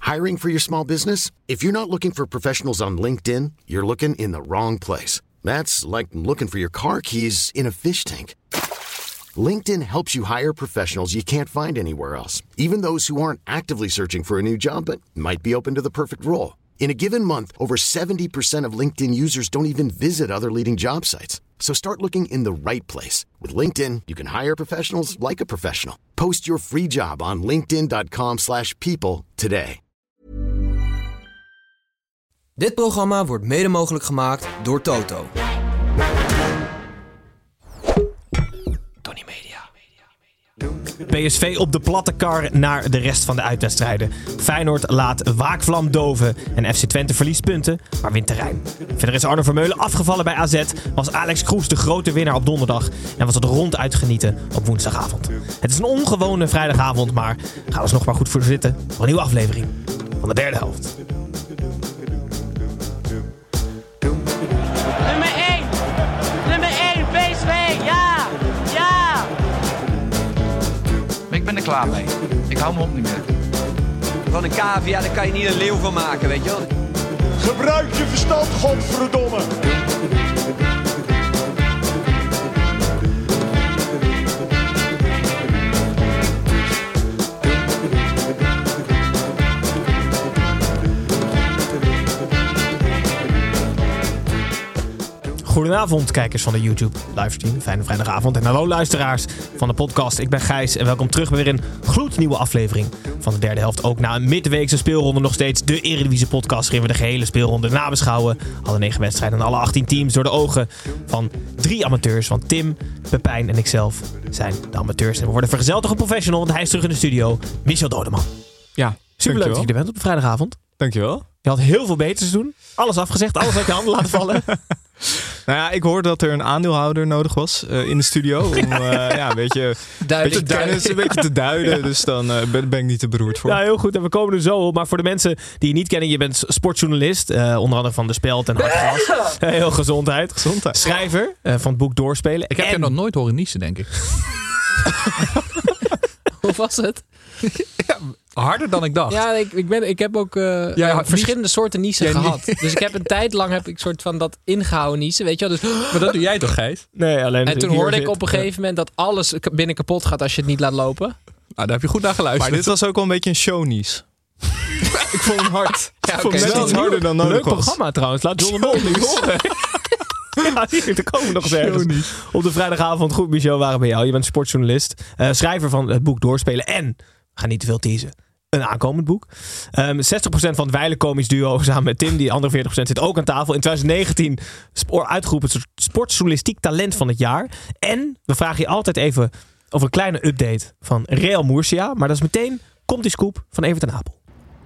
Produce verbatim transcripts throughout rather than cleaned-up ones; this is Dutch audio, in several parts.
Hiring for your small business? If you're not looking for professionals on LinkedIn, you're looking in the wrong place. That's like looking for your car keys in a fish tank. LinkedIn helps you hire professionals you can't find anywhere else, even those who aren't actively searching for a new job but might be open to the perfect role. In a given month, over seventy percent of LinkedIn users don't even visit other leading job sites. So start looking in the right place. With LinkedIn, you can hire professionals like a professional. Post your free job on linkedin.com slash people today. Dit programma wordt mede mogelijk gemaakt door Toto. Tony Media. P S V op de platte kar naar de rest van de uitwedstrijden. Feyenoord laat waakvlam doven en F C Twente verliest punten, maar wint terrein. Verder is Arno Vermeulen afgevallen bij A Z, was Alex Kroes de grote winnaar op donderdag en was het ronduit genieten op woensdagavond. Het is een ongewone vrijdagavond, maar gaan we eens nog maar goed voor zitten voor een nieuwe aflevering van de derde helft. Nummer één! Nummer één, P S V! Ja! Ja! Ik ben er klaar mee. Ik hou me op niet meer. Van een cavia, daar kan je niet een leeuw van maken, weet je wel. Gebruik je verstand, godverdomme! Goedenavond, kijkers van de YouTube livestream. Fijne vrijdagavond. En hallo luisteraars van de podcast. Ik ben Gijs en welkom terug bij weer een gloednieuwe aflevering van de derde helft. Ook na een midweekse speelronde nog steeds de Eredivisie podcast. Waarin we de gehele speelronde nabeschouwen. Alle negen wedstrijden en alle achttien teams door de ogen van drie amateurs. Want Tim, Pepijn en ikzelf zijn de amateurs. En we worden vergezeld door een professional, want hij is terug in de studio. Michel Dodeman. Ja, superleuk dat je er bent op de vrijdagavond. Dankjewel. Je had heel veel beters te doen. Alles afgezegd, alles uit je handen laten vallen. Nou ja, ik hoorde dat er een aandeelhouder nodig was uh, in de studio. Om uh, ja, een beetje, beetje kennis, een beetje te duiden. Ja. Dus dan uh, ben, ben ik niet te beroerd voor. Nou, heel goed. En we komen er zo op. Maar voor de mensen die je niet kennen. Je bent sportjournalist. Uh, onder andere van De Speld en Hartgras. Uh, heel gezondheid. gezondheid. Schrijver uh, van het boek Doorspelen. Ik heb en... je nog nooit horen niezen, denk ik. Hoe was het? Ja, harder dan ik dacht. Ja, ik, ik, ben, ik heb ook uh, ja, verschillende nies... soorten niezen ja, gehad. Nie... Dus ik heb een tijd lang heb ik soort van dat ingehouden niezen, weet je wel. Dus... Maar dat doe jij toch, Gijs? Nee, alleen. En toen hoorde ik op een gegeven moment dat alles binnen kapot gaat als je het niet laat lopen. Nou, daar heb je goed naar geluisterd. Maar dit was ook wel een beetje een shownies. Ik vond hem hard. Ja, ik vond okay. hem net iets harder dan nodig Leuk was. programma trouwens. Laat John de Mol niet horen. Ja, hier, er komen nog eens ergens. Op de vrijdagavond. Goed, Michel, waren bij jou. Je bent sportjournalist. Uh, schrijver van het boek Doorspelen. En, ga niet te veel teasen, een aankomend boek. Um, zestig procent van het Weilen-komisch duo samen met Tim. Die andere veertig procent zit ook aan tafel. In twintig negentien spo- uitgeroepen sportjournalistiek talent van het jaar. En we vragen je altijd even over een kleine update van Real Murcia. Maar dat is meteen, komt die scoop van Evert ten Apel.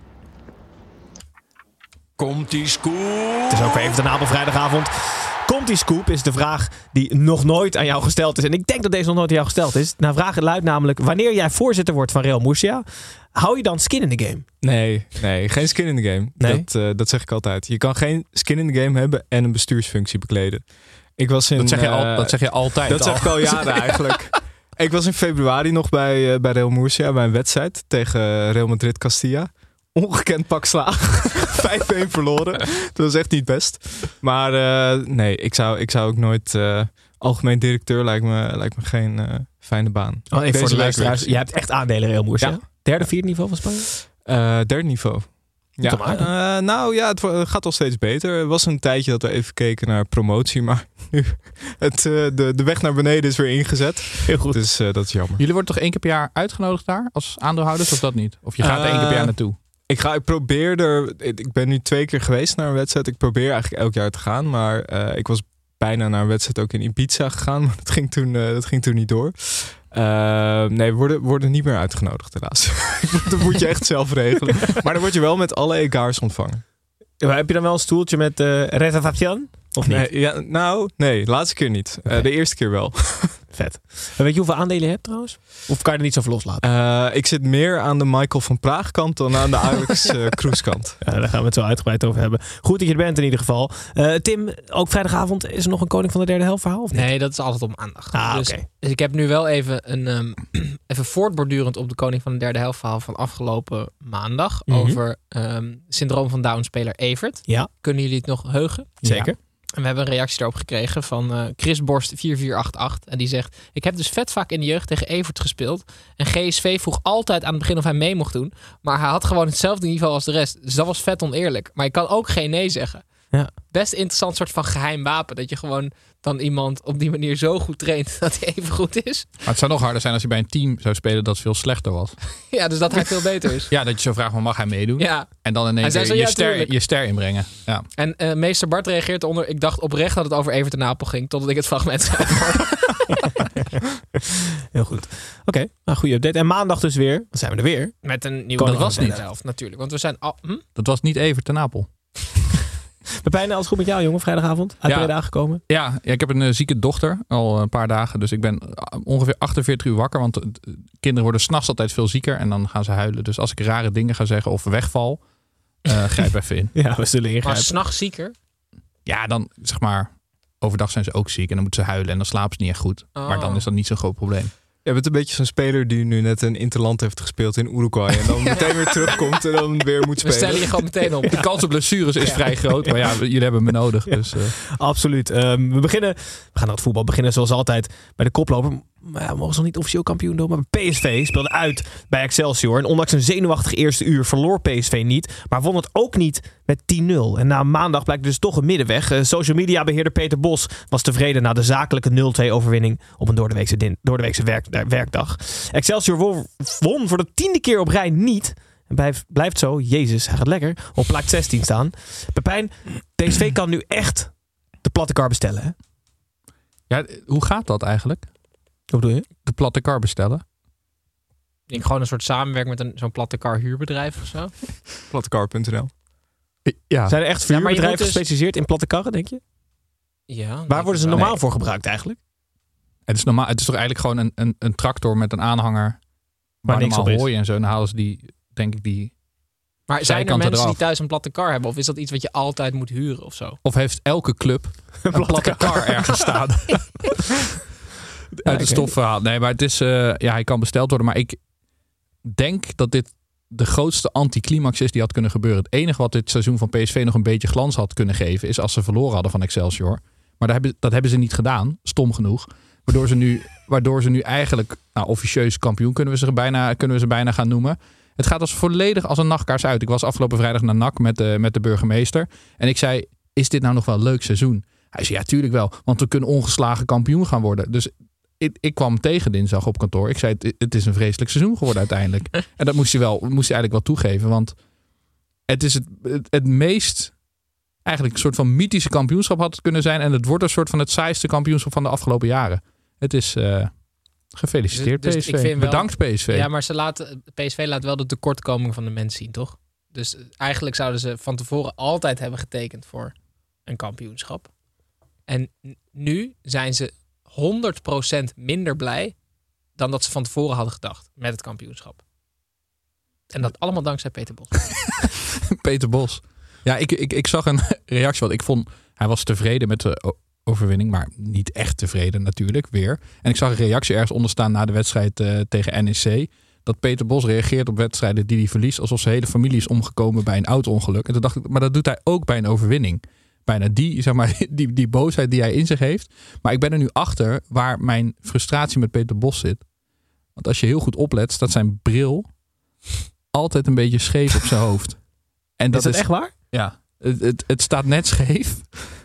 Komt die scoop? Het is ook weer Evert ten Apel vrijdagavond. Komt die scoop is de vraag die nog nooit aan jou gesteld is. En ik denk dat deze nog nooit aan jou gesteld is. Nou, vraag luidt namelijk, wanneer jij voorzitter wordt van Real Murcia, hou je dan skin in the game? Nee, nee, geen skin in the game. Nee? Dat, uh, dat zeg ik altijd. Je kan geen skin in the game hebben en een bestuursfunctie bekleden. Ik was in, dat, zeg je al, uh, dat zeg je altijd Dat al. zeg ik al jaren eigenlijk. Ik was in februari nog bij, uh, bij Real Murcia bij een wedstrijd tegen Real Madrid Castilla. Ongekend pak slaag. vijf-een verloren. Dat was echt niet best. Maar uh, nee, ik zou, ik zou ook nooit... Uh, algemeen directeur lijkt me, lijkt me geen uh, fijne baan. Oh, even voor de luisteraars. Je hebt echt aandelen Real Murcia. Ja. Derde, vierde niveau van Spanje? Uh, derde niveau. Ja, uh, nou ja, het gaat al steeds beter. Er was een tijdje dat we even keken naar promotie. Maar nu, het, uh, de, de weg naar beneden is weer ingezet. Heel goed. Dus uh, dat is jammer. Jullie worden toch één keer per jaar uitgenodigd daar als aandeelhouders of dat niet? Of je gaat uh, er één keer per jaar naartoe? Ik, ga, ik probeer er... Ik ben nu twee keer geweest naar een wedstrijd. Ik probeer eigenlijk elk jaar te gaan. Maar uh, ik was bijna naar een wedstrijd ook in Ibiza gegaan. Maar dat ging toen, uh, dat ging toen niet door. Uh, nee, we worden, worden niet meer uitgenodigd helaas. Dat moet je echt zelf regelen. Maar dan word je wel met alle egaars ontvangen. Ja, heb je dan wel een stoeltje met uh, reservation? Of niet? Nee, ja, nou, nee, laatste keer niet. Okay. Uh, de eerste keer wel. Vet. En weet je hoeveel aandelen je hebt trouwens? Of kan je er niet zoveel loslaten? Uh, ik zit meer aan de Michael van Praag kant dan aan de Alex uh, Kroes kant. Ja, daar gaan we het zo uitgebreid over hebben. Goed dat je er bent in ieder geval. Uh, Tim, ook vrijdagavond is er nog een Koning van de Derde Helft verhaal? Of niet? Nee, dat is altijd op maandag. Ah, dus, okay. dus ik heb nu wel even een um, even voortbordurend op de Koning van de Derde Helft verhaal van afgelopen maandag. Mm-hmm. Over um, syndroom van Down-speler Evert. Ja. Kunnen jullie het nog heugen? Zeker. Ja. En we hebben een reactie daarop gekregen van uh, Chris Borst vier vier acht acht. En die zegt, ik heb dus vet vaak in de jeugd tegen Evert gespeeld. En G S V vroeg altijd aan het begin of hij mee mocht doen. Maar hij had gewoon hetzelfde niveau als de rest. Dus dat was vet oneerlijk. Maar je kan ook geen nee zeggen. Ja. Best interessant soort van geheim wapen. Dat je gewoon dan iemand op die manier zo goed traint dat hij even goed is. Maar het zou nog harder zijn als je bij een team zou spelen dat veel slechter was. Ja, dus dat hij veel beter is. Ja, dat je zo vraagt, maar mag hij meedoen? Ja. En dan in één keer je, ja, ster, je ster inbrengen. Ja. En uh, meester Bart reageert eronder. Ik dacht oprecht dat het over Evert en Napel ging. Totdat ik het fragment zei. Heel goed. Oké, okay, nou, goede update. En maandag dus weer. Dan zijn we er weer. Met een nieuwe dat was niet. Helft, natuurlijk. Want we zijn al... Hm? Dat was niet Evert en Napel. Pepijn, alles goed met jou, jongen? Vrijdagavond? Uit ja. Breda aangekomen? Ja, ja, ik heb een uh, zieke dochter. Al een paar dagen. Dus ik ben ongeveer achtenveertig uur wakker. Want uh, kinderen worden 's nachts altijd veel zieker. En dan gaan ze huilen. Dus als ik rare dingen ga zeggen of wegval, uh, grijp even in. Ja, we zullen ingrijpen. Maar 's nachts zieker? Ja, dan zeg maar... Overdag zijn ze ook ziek. En dan moeten ze huilen. En dan slapen ze niet echt goed. Oh. Maar dan is dat niet zo'n groot probleem. Je bent een beetje zo'n speler die nu net een interland heeft gespeeld in Uruguay. En dan meteen weer terugkomt en dan weer moet spelen. We stellen je gewoon meteen op. De kans op blessures is ja. vrij groot. Maar ja, jullie hebben me nodig. Ja. Dus, uh. Absoluut. Um, we beginnen, we gaan naar het voetbal beginnen zoals altijd bij de koploper. Maar ja, we mogen ze nog niet officieel kampioen doen. Maar P S V speelde uit bij Excelsior. En ondanks een zenuwachtig eerste uur verloor P S V niet. Maar won het ook niet met tien nul. En na maandag blijkt dus toch een middenweg. Uh, social media beheerder Peter Bos was tevreden na de zakelijke nul twee overwinning op een doordeweekse, din- doordeweekse werk, werkdag. Excelsior won, won voor de tiende keer op rij niet. En blijft, blijft zo, jezus, hij gaat lekker, op plek zestien staan. Pepijn, P S V kan nu echt de platte kar bestellen, hè? Ja, hoe gaat dat eigenlijk? Hoe bedoel je? De platte kar bestellen? Ik denk gewoon een soort samenwerking met een, zo'n platte kar huurbedrijf of zo. plattekar punt n l. Ja. Zijn er echt verhuurbedrijven ja, dus... gespecialiseerd in platte karren, denk je? Ja. Waar worden ze normaal nee. voor gebruikt eigenlijk? Het is, normaal, het is toch eigenlijk gewoon een, een, een tractor met een aanhanger waar niks normaal op is. hooi en zo. En dan halen ze die, denk ik, die... Maar zijn er mensen eraf. die thuis een platte kar hebben? Of is dat iets wat je altijd moet huren of zo? Of heeft elke club een platte, platte kar ergens staan? Uit de stof verhaald. Nee, maar het is... Uh, ja, hij kan besteld worden. Maar ik denk dat dit de grootste anticlimax is die had kunnen gebeuren. Het enige wat dit seizoen van P S V nog een beetje glans had kunnen geven... is als ze verloren hadden van Excelsior. Maar dat hebben, dat hebben ze niet gedaan. Stom genoeg. Waardoor ze nu, waardoor ze nu eigenlijk... Nou, officieus kampioen kunnen we, ze bijna, kunnen we ze bijna gaan noemen. Het gaat als volledig als een nachtkaars uit. Ik was afgelopen vrijdag naar N A C met de, met de burgemeester. En ik zei, is dit nou nog wel een leuk seizoen? Hij zei, ja, tuurlijk wel. Want we kunnen ongeslagen kampioen gaan worden. Dus ik, ik kwam tegen dinsdag op kantoor. Ik zei, het, het is een vreselijk seizoen geworden uiteindelijk. En dat moest hij, wel, moest hij eigenlijk wel toegeven. Want het is het, het, het meest... Eigenlijk een soort van mythische kampioenschap had het kunnen zijn. En het wordt een soort van het saaiste kampioenschap van de afgelopen jaren. Het is... Uh, Gefeliciteerd dus, dus P S V. Ik vind wel, bedankt P S V. Ja, maar ze laten, P S V laat wel de tekortkoming van de mens zien, toch? Dus eigenlijk zouden ze van tevoren altijd hebben getekend voor een kampioenschap. En nu zijn ze honderd procent minder blij dan dat ze van tevoren hadden gedacht met het kampioenschap. En dat allemaal dankzij Peter Bos. Peter Bos. Ja, ik, ik, ik zag een reactie, want ik vond, hij was tevreden met de overwinning, maar niet echt tevreden natuurlijk, weer. En ik zag een reactie ergens onder staan na de wedstrijd uh, tegen N E C, dat Peter Bos reageert op wedstrijden die hij verliest alsof zijn hele familie is omgekomen bij een auto-ongeluk. En toen dacht ik, maar dat doet hij ook bij een overwinning. Bijna die, zeg maar, die, die boosheid die hij in zich heeft. Maar ik ben er nu achter waar mijn frustratie met Peter Bos zit. Want als je heel goed oplet, staat zijn bril altijd een beetje scheef op zijn hoofd. En dat is dat is echt waar? Ja, het, het, het staat net scheef.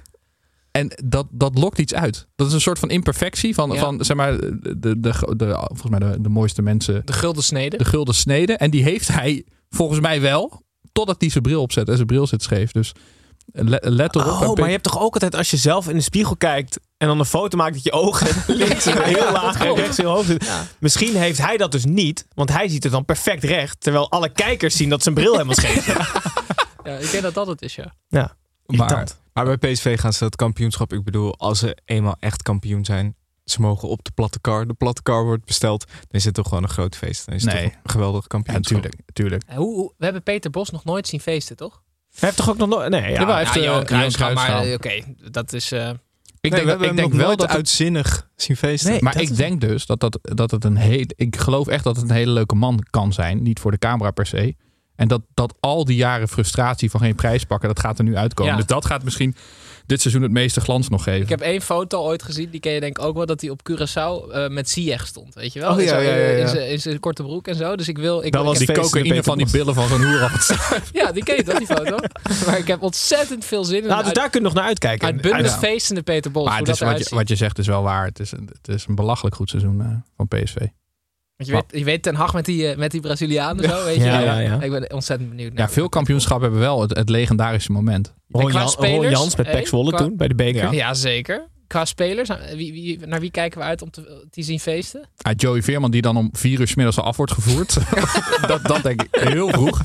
En dat, dat lokt iets uit. Dat is een soort van imperfectie van, ja. van zeg maar, de, de, de, de, volgens mij de, de mooiste mensen. De gulden snede. De gulden snede. En die heeft hij volgens mij wel, totdat hij zijn bril opzet. En zijn bril zit scheef. Dus let, let erop. Oh, maar je hebt toch ook altijd, als je zelf in de spiegel kijkt en dan een foto maakt dat je ogen links ja, heel ja, laag en rechts heel hoog zitten. Ja. Misschien heeft hij dat dus niet, want hij ziet het dan perfect recht. Terwijl alle kijkers zien dat zijn bril helemaal scheef is. Ja, ik denk dat dat het is, ja. Ja. Maar, maar bij P S V gaan ze dat kampioenschap, ik bedoel, als ze eenmaal echt kampioen zijn, ze mogen op de platte kar. De platte kar wordt besteld. Dan is het toch gewoon een groot feest. Dan is het Nee. toch een geweldig Ja, kampioenschap. tuurlijk. tuurlijk. Eh, Hoe, hoe, we hebben Peter Bos nog nooit zien feesten, toch? Hij heeft toch ook nog nooit... Nee, ja. Jawel, hij heeft, ja, eh, Johan Johan Cruijff, maar Cruijff eh, oké, dat is... eh, Ik Nee, denk, we ik denk nog wel nooit dat het, uitzinnig zien feesten. Nee. maar dat ik is- denk dus dat, dat, dat het een heel... Ik geloof echt dat het een hele leuke man kan zijn. Niet voor de camera per se. En dat, dat al die jaren frustratie van geen prijs pakken, dat gaat er nu uitkomen. Ja. Dus dat gaat misschien dit seizoen het meeste glans nog geven. Ik heb één foto ooit gezien, die ken je denk ik ook wel, dat hij op Curaçao uh, met Ziyech stond, weet je wel? Oh, ja, Zo, ja, ja, ja. In zijn- In zijn korte broek en zo. Dus ik wil... Ik, Dat ik was heb- die feest in de cocaïne van die Peter billen van zo'n hoer af. ja, die ken je toch, die foto? Maar ik heb ontzettend veel zin in Nou, een dus daar kun je nog naar uitkijken. uitbundig Uit- feestende Peter Bos. Maar hoe het is dat wat, eruit je, wat je zegt is wel waar. Het is een, het is een belachelijk goed seizoen uh, van P S V. Want je weet, je weet Ten Hag met die, uh, met die Brazilianen zo, weet Ja, je? ja, ja. Ik ben ontzettend benieuwd naar. Ja, veel kampioenschappen hebben wel het, het legendarische moment. Ron, En qua Jan, spelers, Ron Jans met hey, Pek Zwolle qua- toen, bij de beker. Ja. Ja, zeker. Qua spelers, wie, wie, naar wie kijken we uit om te, te zien feesten? Ah, Joey Veerman die dan om vier uur 's middags al af wordt gevoerd. dat, dat denk ik heel vroeg.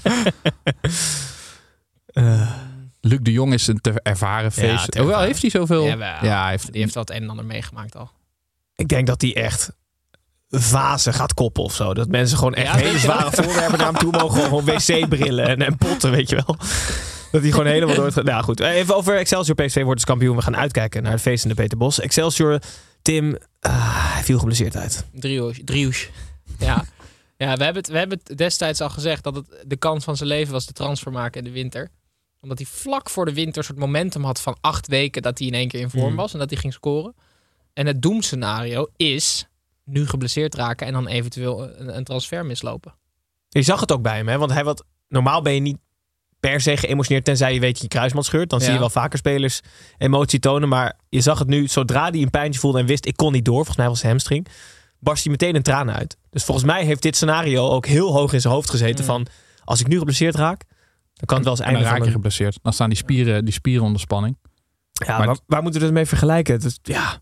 Uh, Luc de Jong is een te ervaren feest. te ervaren. Hoewel, heeft hij zoveel... Jawel. Ja, hij heeft, Die heeft wel het een en ander meegemaakt al. ik denk dat hij echt vazen gaat koppen of zo. Dat mensen gewoon echt Ja, hele weet je wel. zware voorwerpen naar hem toe mogen. Gewoon wc-brillen en, en potten, weet je wel. Dat hij gewoon helemaal door het... Nou goed, even over Excelsior. P S V wordt dus kampioen. We gaan uitkijken naar het feest in de Peter Bos. Excelsior, Tim, ah, hij viel geblesseerd uit. Driehoes. Driehoes. Ja. Ja, we hebben, het, we hebben het destijds al gezegd dat het de kans van zijn leven was de transfer maken in de winter. Omdat hij vlak voor de winter een soort momentum had van acht weken dat hij in één keer in vorm Mm. was en dat hij ging scoren. En het doemscenario is nu geblesseerd raken en dan eventueel een, een transfer mislopen. Je zag het ook bij hem, hè? Want hij wat, normaal ben je niet per se geëmotioneerd, tenzij je weet dat je kruisband scheurt. Dan Ja. zie je wel vaker spelers emotie tonen. Maar je zag het nu, zodra hij een pijntje voelde en wist, ik kon niet door. Volgens mij was het hamstring. Barst hij meteen een traan uit. Dus volgens mij heeft dit scenario ook heel hoog in zijn hoofd gezeten. Mm. Van, als ik nu geblesseerd raak, dan kan het wel eens en dan einde raak van je een... geblesseerd. Dan staan die spieren, die spieren onder spanning. Ja, Maar- waar, waar moeten we het mee vergelijken? Het is, ja,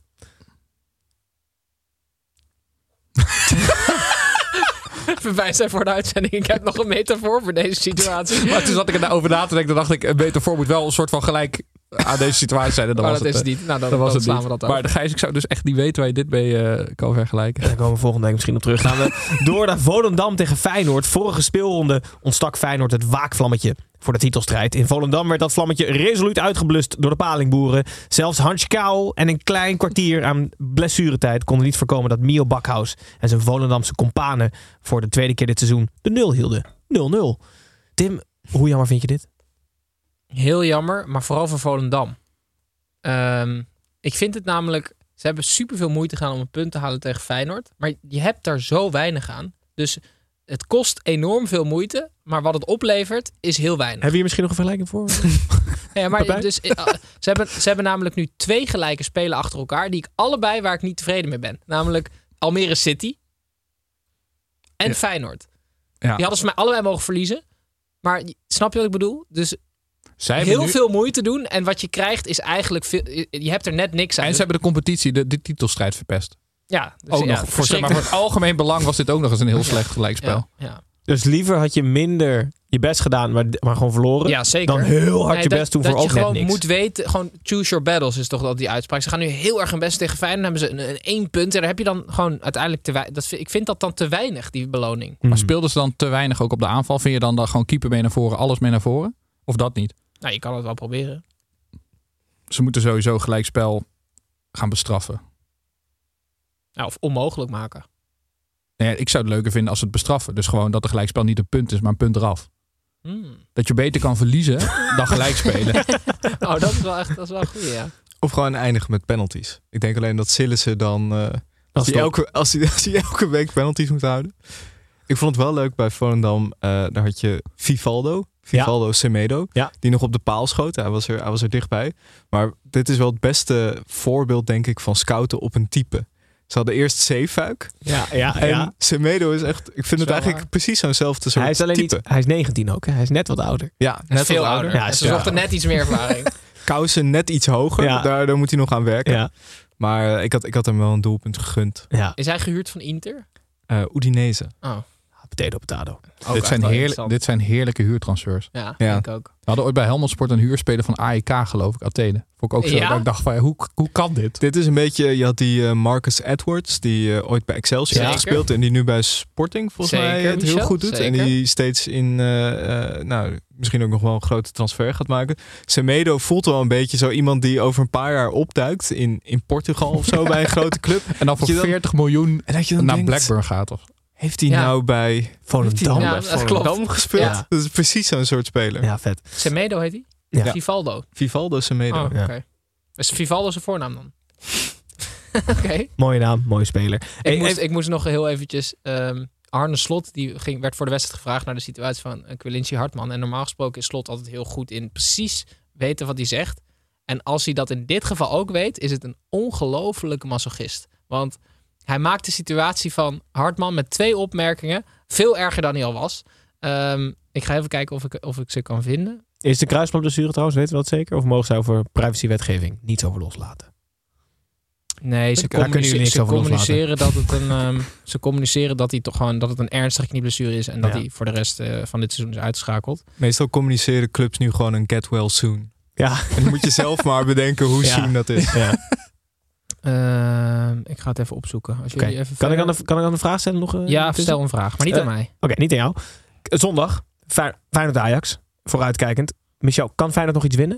Verwijs zijn voor de uitzending. Ik heb nog een metafoor voor deze situatie. Maar toen zat ik er nou over na te denken. Dan dacht ik, een metafoor moet wel een soort van gelijk aan deze situatie zijn. En dan Maar was dat het, is eh, het niet. Nou, dan, dan was dan het slaan niet. we dat over. Maar Gijs, ik zou dus echt niet weten waar je dit mee uh, kan vergelijken. daar komen we volgende week misschien op terug. Gaan we door naar Volendam tegen Feyenoord. Vorige speelronde ontstak Feyenoord het waakvlammetje voor de titelstrijd. In Volendam werd dat vlammetje resoluut uitgeblust door de palingboeren. Zelfs Hans Kauw en een klein kwartier aan blessuretijd konden niet voorkomen dat Mio Bakhuis en zijn Volendamse companen voor de tweede keer dit seizoen de nul hielden. nul nul. Tim, hoe jammer vind je dit? Heel jammer, maar vooral voor Volendam. Um, ik vind het namelijk... Ze hebben superveel moeite gedaan om een punt te halen tegen Feyenoord. Maar je hebt daar zo weinig aan. Dus het kost enorm veel moeite. Maar wat het oplevert, is heel weinig. Hebben we hier misschien nog een vergelijking voor? Ja, maar Waarbij? dus, uh, ze, hebben, ze hebben namelijk nu twee gelijke spelen achter elkaar. Die ik allebei waar ik niet tevreden mee ben. Namelijk Almere City en Ja. Feyenoord. Ja. Die hadden ze mij allebei mogen verliezen. Maar snap je wat ik bedoel? Dus Zij hebben heel nu- veel moeite doen. En wat je krijgt is eigenlijk... Veel, je hebt er net niks aan. En ze hebben de competitie, de, de titelstrijd verpest. Ja, dus Ook ja, nog, voor, zeg maar, voor het algemeen belang was dit ook nog eens een heel slecht gelijkspel. Ja, ja. Dus liever had je minder je best gedaan, maar, maar gewoon verloren. Ja, zeker. Dan heel hard Nee, je dat- best doen dat voor je ook net gewoon niks. moet weten, gewoon choose your battles is toch dat die uitspraak. Ze gaan nu heel erg hun best tegen Feyenoord. Dan hebben ze een, een één punt. En daar heb je dan gewoon uiteindelijk te weinig. Ik vind dat dan te weinig, die beloning. Hmm. Maar speelden ze dan te weinig ook op de aanval? Vind je dan, dan gewoon keeper mee naar voren, alles mee naar voren? Of dat niet? Nou, je kan het wel proberen. Ze moeten sowieso gelijkspel gaan bestraffen. Nou, of onmogelijk maken. Nee, ik zou het leuker vinden als ze het bestraffen. Dus gewoon dat de gelijkspel niet een punt is, maar een punt eraf. Hmm. Dat je beter kan verliezen dan gelijk spelen. Oh, dat is wel echt dat is wel een goeie, ja. Of gewoon eindigen met penalties. Ik denk alleen dat Sillissen dan... Uh, als, hij elke, als, hij, als hij elke week penalties moet houden. Ik vond het wel leuk bij Volendam. Uh, daar had je Vivaldo. Vivaldo ja. Semedo. Ja. Die nog op de paal schoot. Hij was, er, hij was er dichtbij. Maar dit is wel het beste voorbeeld, denk ik, van scouten op een type. Ze hadden eerst Zeefuik. Ja, ja, en ja. Semedo is echt... Ik vind het eigenlijk waar. precies zo'nzelfde soort hij is alleen type. Niet, hij is negentien ook. Hè? Hij is net wat ouder. Ja, net veel wat ouder. ouder. Ja, ze zochten net iets meer ervaring. Kousen net iets hoger. Ja. Daar, daar moet hij nog aan werken. Ja. Maar ik had, ik had hem wel een doelpunt gegund. Ja. Is hij gehuurd van Inter? Uh, Udinese. Oh. potato potato. Ook Dit echt zijn, wel heerlijk, interessant. dit zijn heerlijke huurtransfers. Ja, Ja. denk ik ook. We hadden ooit bij Helmond Sport een huurspeler van A E K, geloof ik, Athene. Vond ik ook zo. Ja? Dat ik dacht van, hoe, hoe kan dit? Dit is een beetje, je had die uh, Marcus Edwards, die uh, ooit bij Excelsior Zeker. heeft gespeeld en die nu bij Sporting volgens Zeker, mij het heel Michel, goed doet. zeker. En die steeds in, uh, uh, nou, misschien ook nog wel een grote transfer gaat maken. Semedo voelt wel een beetje zo iemand die over een paar jaar opduikt in, in Portugal of zo bij een grote club. En dan voor Dat je dan- veertig miljoen En dat je dan naar denkt, Blackburn gaat. Of... heeft hij Ja. nou bij Volendam. Ja, bij dat Volendam. klopt. Dam gespeeld? Ja. Dat is precies zo'n soort speler. Ja, vet. Semedo heet hij? Ja. Vivaldo. Vivaldo Semedo. Oh, oké. Ja. Is Vivaldo zijn voornaam dan? Oké. Mooie naam, mooie speler. Hey, Ik, moest, even- ik moest nog heel eventjes... Um, Arne Slot die ging, werd voor de wedstrijd gevraagd naar de situatie van uh, Quilinci Hartman. En normaal gesproken is Slot altijd heel goed in precies weten wat hij zegt. En als hij dat in dit geval ook weet, is het een ongelofelijke masochist. Want hij maakt de situatie van Hartman met twee opmerkingen veel erger dan hij al was. Um, ik ga even kijken of ik, of ik ze kan vinden. Is de kruisbandblessure trouwens, weten we dat zeker? Of mogen ze over privacywetgeving niets over loslaten? Nee, ze, Daar kunnen jullie communice- niks ze over communiceren dat het een, um, ze communiceren dat hij toch gewoon dat het een ernstige knieblessure is en dat Ja. hij voor de rest uh, van dit seizoen is uitgeschakeld. Meestal communiceren clubs nu gewoon een get well soon. Ja. En dan moet je zelf maar bedenken hoe Ja. soon dat is. ja. Uh, ik ga het even opzoeken. Als Oké. jullie even Kan, ik verder- aan de, kan ik aan de vraag stellen nog? Uh, Ja, tussen? stel een vraag, maar niet Uh, aan mij. Oké, niet aan jou. K- Zondag, Fey- Feyenoord-Ajax. Vooruitkijkend. Michel, kan Feyenoord nog iets winnen?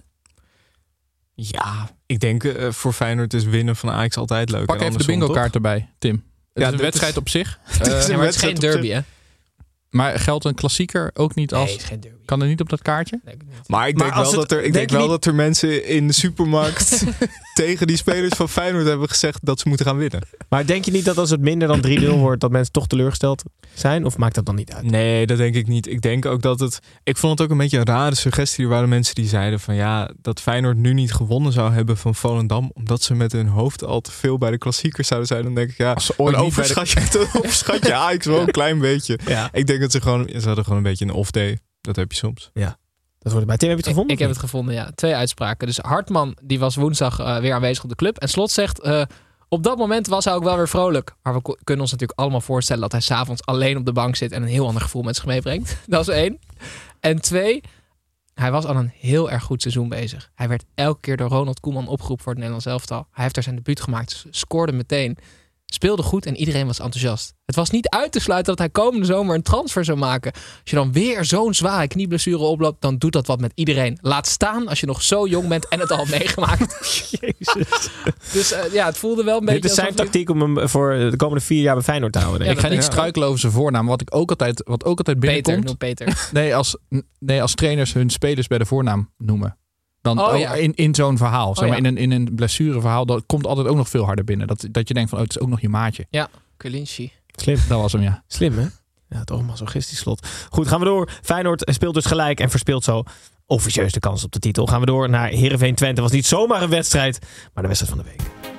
Ja, ik denk uh, voor Feyenoord is winnen van Ajax altijd leuk. Pak En even de andersom, bingo toch? kaart erbij, Tim. Het Ja, is een dit wedstrijd is- op zich. Het is Uh, een Ja, maar het is geen wedstrijd op derby, zich. hè? maar geldt een klassieker ook niet als... Nee, het is geen derby. Kan er niet op dat kaartje? Nee, ik niet. Maar ik Maar denk als wel, het- dat er, ik denk denk je wel niet- dat er mensen in de supermarkt tegen die spelers van Feyenoord hebben gezegd dat ze moeten gaan winnen. Maar denk je niet dat als het minder dan drie nul wordt, dat mensen toch teleurgesteld zijn? Of maakt dat dan niet uit? Nee, dat denk ik niet. Ik denk ook dat het... Ik vond het ook een beetje een rare suggestie. Er waren mensen die zeiden van ja, dat Feyenoord nu niet gewonnen zou hebben van Volendam, omdat ze met hun hoofd al te veel bij de klassiekers zouden zijn. Dan denk ik ja, Als ze ooit dan niet bij de- overschat, je, dan overschat je Ajax wel een klein beetje. Ja. Ik denk dat ze gewoon... Ze hadden gewoon een beetje een off-day. Dat heb je soms. Dat wordt bij Tim, heb je het Ik, gevonden? ik heb het gevonden, ja. Twee uitspraken. Dus Hartman, die was woensdag uh, weer aanwezig op de club. En Slot zegt, uh, op dat moment was hij ook wel weer vrolijk. Maar we ko- kunnen ons natuurlijk allemaal voorstellen dat hij s'avonds alleen op de bank zit en een heel ander gevoel met zich meebrengt. Dat is één. En twee, hij was al een heel erg goed seizoen bezig. Hij werd elke keer door Ronald Koeman opgeroepen voor het Nederlands elftal. Hij heeft daar zijn debuut gemaakt, scoorde meteen. Speelde goed en iedereen was enthousiast. Het was niet uit te sluiten dat hij komende zomer een transfer zou maken. Als je dan weer zo'n zware knieblessure oploopt, dan doet dat wat met iedereen. Laat staan als je nog zo jong bent en het al hebt meegemaakt. Jezus. Dus uh, ja, het voelde wel een beetje... Dit is zijn alsof hij- tactiek om hem voor de komende vier jaar bij Feyenoord te houden. denk ik ga ik. niet ja. struikelen over zijn voornaam. Wat ik ook altijd, wat ook altijd Peter, binnenkomt. noem Peter. Nee als, nee, als trainers hun spelers bij de voornaam noemen. Dan Oh, ook ja. in, in zo'n verhaal. Zeg Oh, maar, ja. in, een, in een blessureverhaal. Dat komt altijd ook nog veel harder binnen. Dat, dat je denkt van, oh, het is ook nog je maatje. Kulinci. Slim. Dat was hem, ja. Slim, hè? Ja, toch een masochistisch slot. Goed, gaan we door. Feyenoord speelt dus gelijk en verspeelt zo officieus de kans op de titel. Gaan we door naar Heerenveen Twente. Was niet zomaar een wedstrijd, maar de wedstrijd van de week.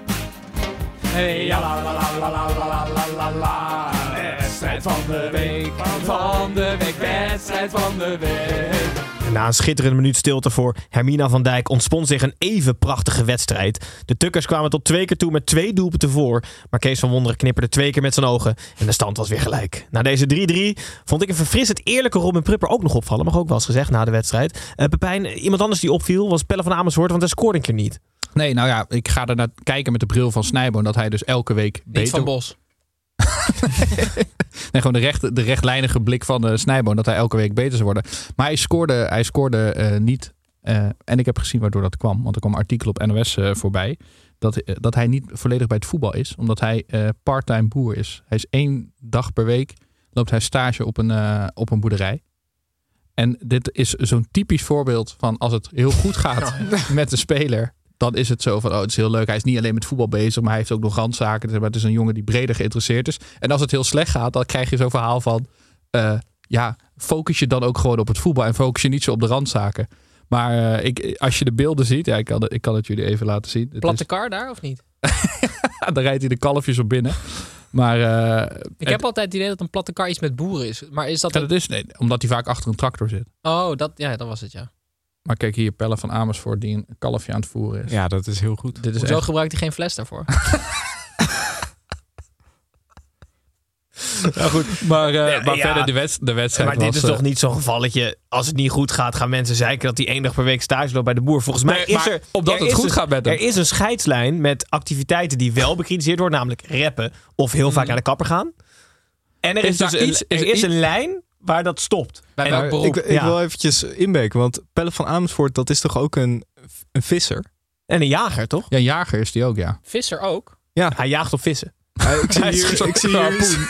Hey, ja, la, la, la, la, la, la, la, la, la. Wedstrijd van de week, van de week, wedstrijd van de week. En na een schitterende minuut stilte voor Hermina van Dijk ontspon zich een even prachtige wedstrijd. De Tukkers kwamen tot twee keer toe met twee doelpunten voor. Maar Kees van Wonderen knipperde twee keer met zijn ogen en de stand was weer gelijk. Na deze drie drie vond ik een verfrissend eerlijke Robin Prupper ook nog opvallen. Mag ook wel eens gezegd na de wedstrijd. Uh, Pepijn, iemand anders die opviel was Pelle van Amersfoort, want hij scoorde een keer niet. Nee, nou ja, ik ga er naar kijken met de bril van Snijboon. Dat hij dus elke week Niet beter... van Bos. Nee, gewoon de, recht, de rechtlijnige blik van uh, Snijboon. Dat hij elke week beter zou worden. Maar hij scoorde, hij scoorde uh, niet. Uh, en ik heb gezien waardoor dat kwam. Want er kwam een artikel op N O S uh, voorbij. Dat, uh, dat hij niet volledig bij het voetbal is. Omdat hij uh, parttime boer is. Hij is één dag per week. Loopt hij stage op een, uh, op een boerderij. En dit is zo'n typisch voorbeeld van als het heel goed gaat met de speler. Dan is het zo van, oh, het is heel leuk. Hij is niet alleen met voetbal bezig, maar hij heeft ook nog randzaken. Maar het is een jongen die breder geïnteresseerd is. En als het heel slecht gaat, dan krijg je zo'n verhaal van... Uh, ja, focus je dan ook gewoon op het voetbal en focus je niet zo op de randzaken. Maar uh, ik, als je de beelden ziet, ja, ik kan, ik kan het jullie even laten zien. Het Platte is, kar daar, of niet? dan rijdt hij de kalfjes op binnen. Maar uh, Ik het, heb altijd het idee dat een platte kar iets met boeren is. Maar is dat... ja, een... dat is nee, omdat hij vaak achter een tractor zit. Oh, dat, ja, dat was het, ja. Maar kijk hier, Pelle van Amersfoort die een kalfje aan het voeren is. Ja, dat is heel goed. Dit is Hoezo echt... gebruikt hij geen fles daarvoor? Nou goed. Maar, uh, Ja, maar ja. verder de, wed- de wedstrijd Maar was... dit is uh, toch niet zo'n gevalletje. Als het niet goed gaat, gaan mensen zeiken dat hij één dag per week stage loopt bij de boer. Volgens mij Nee, is maar er... omdat er het is goed een- gaat met hem. Er is een scheidslijn met activiteiten die wel bekritiseerd worden. Namelijk rappen of heel vaak naar de kapper gaan. En er is, Is dus daar een, iets- is er er is iets- een lijn waar dat stopt. Bij En- welk Maar beroep? ik ik Ja. wil eventjes inbreken, want Pelle van Amersfoort, dat is toch ook een, een visser? En een jager, toch? Ja, jager is die ook, ja. Visser ook. Hij jaagt op vissen. Uh, ik zie Hij is hier, zo'n ik zie hier, harpoen.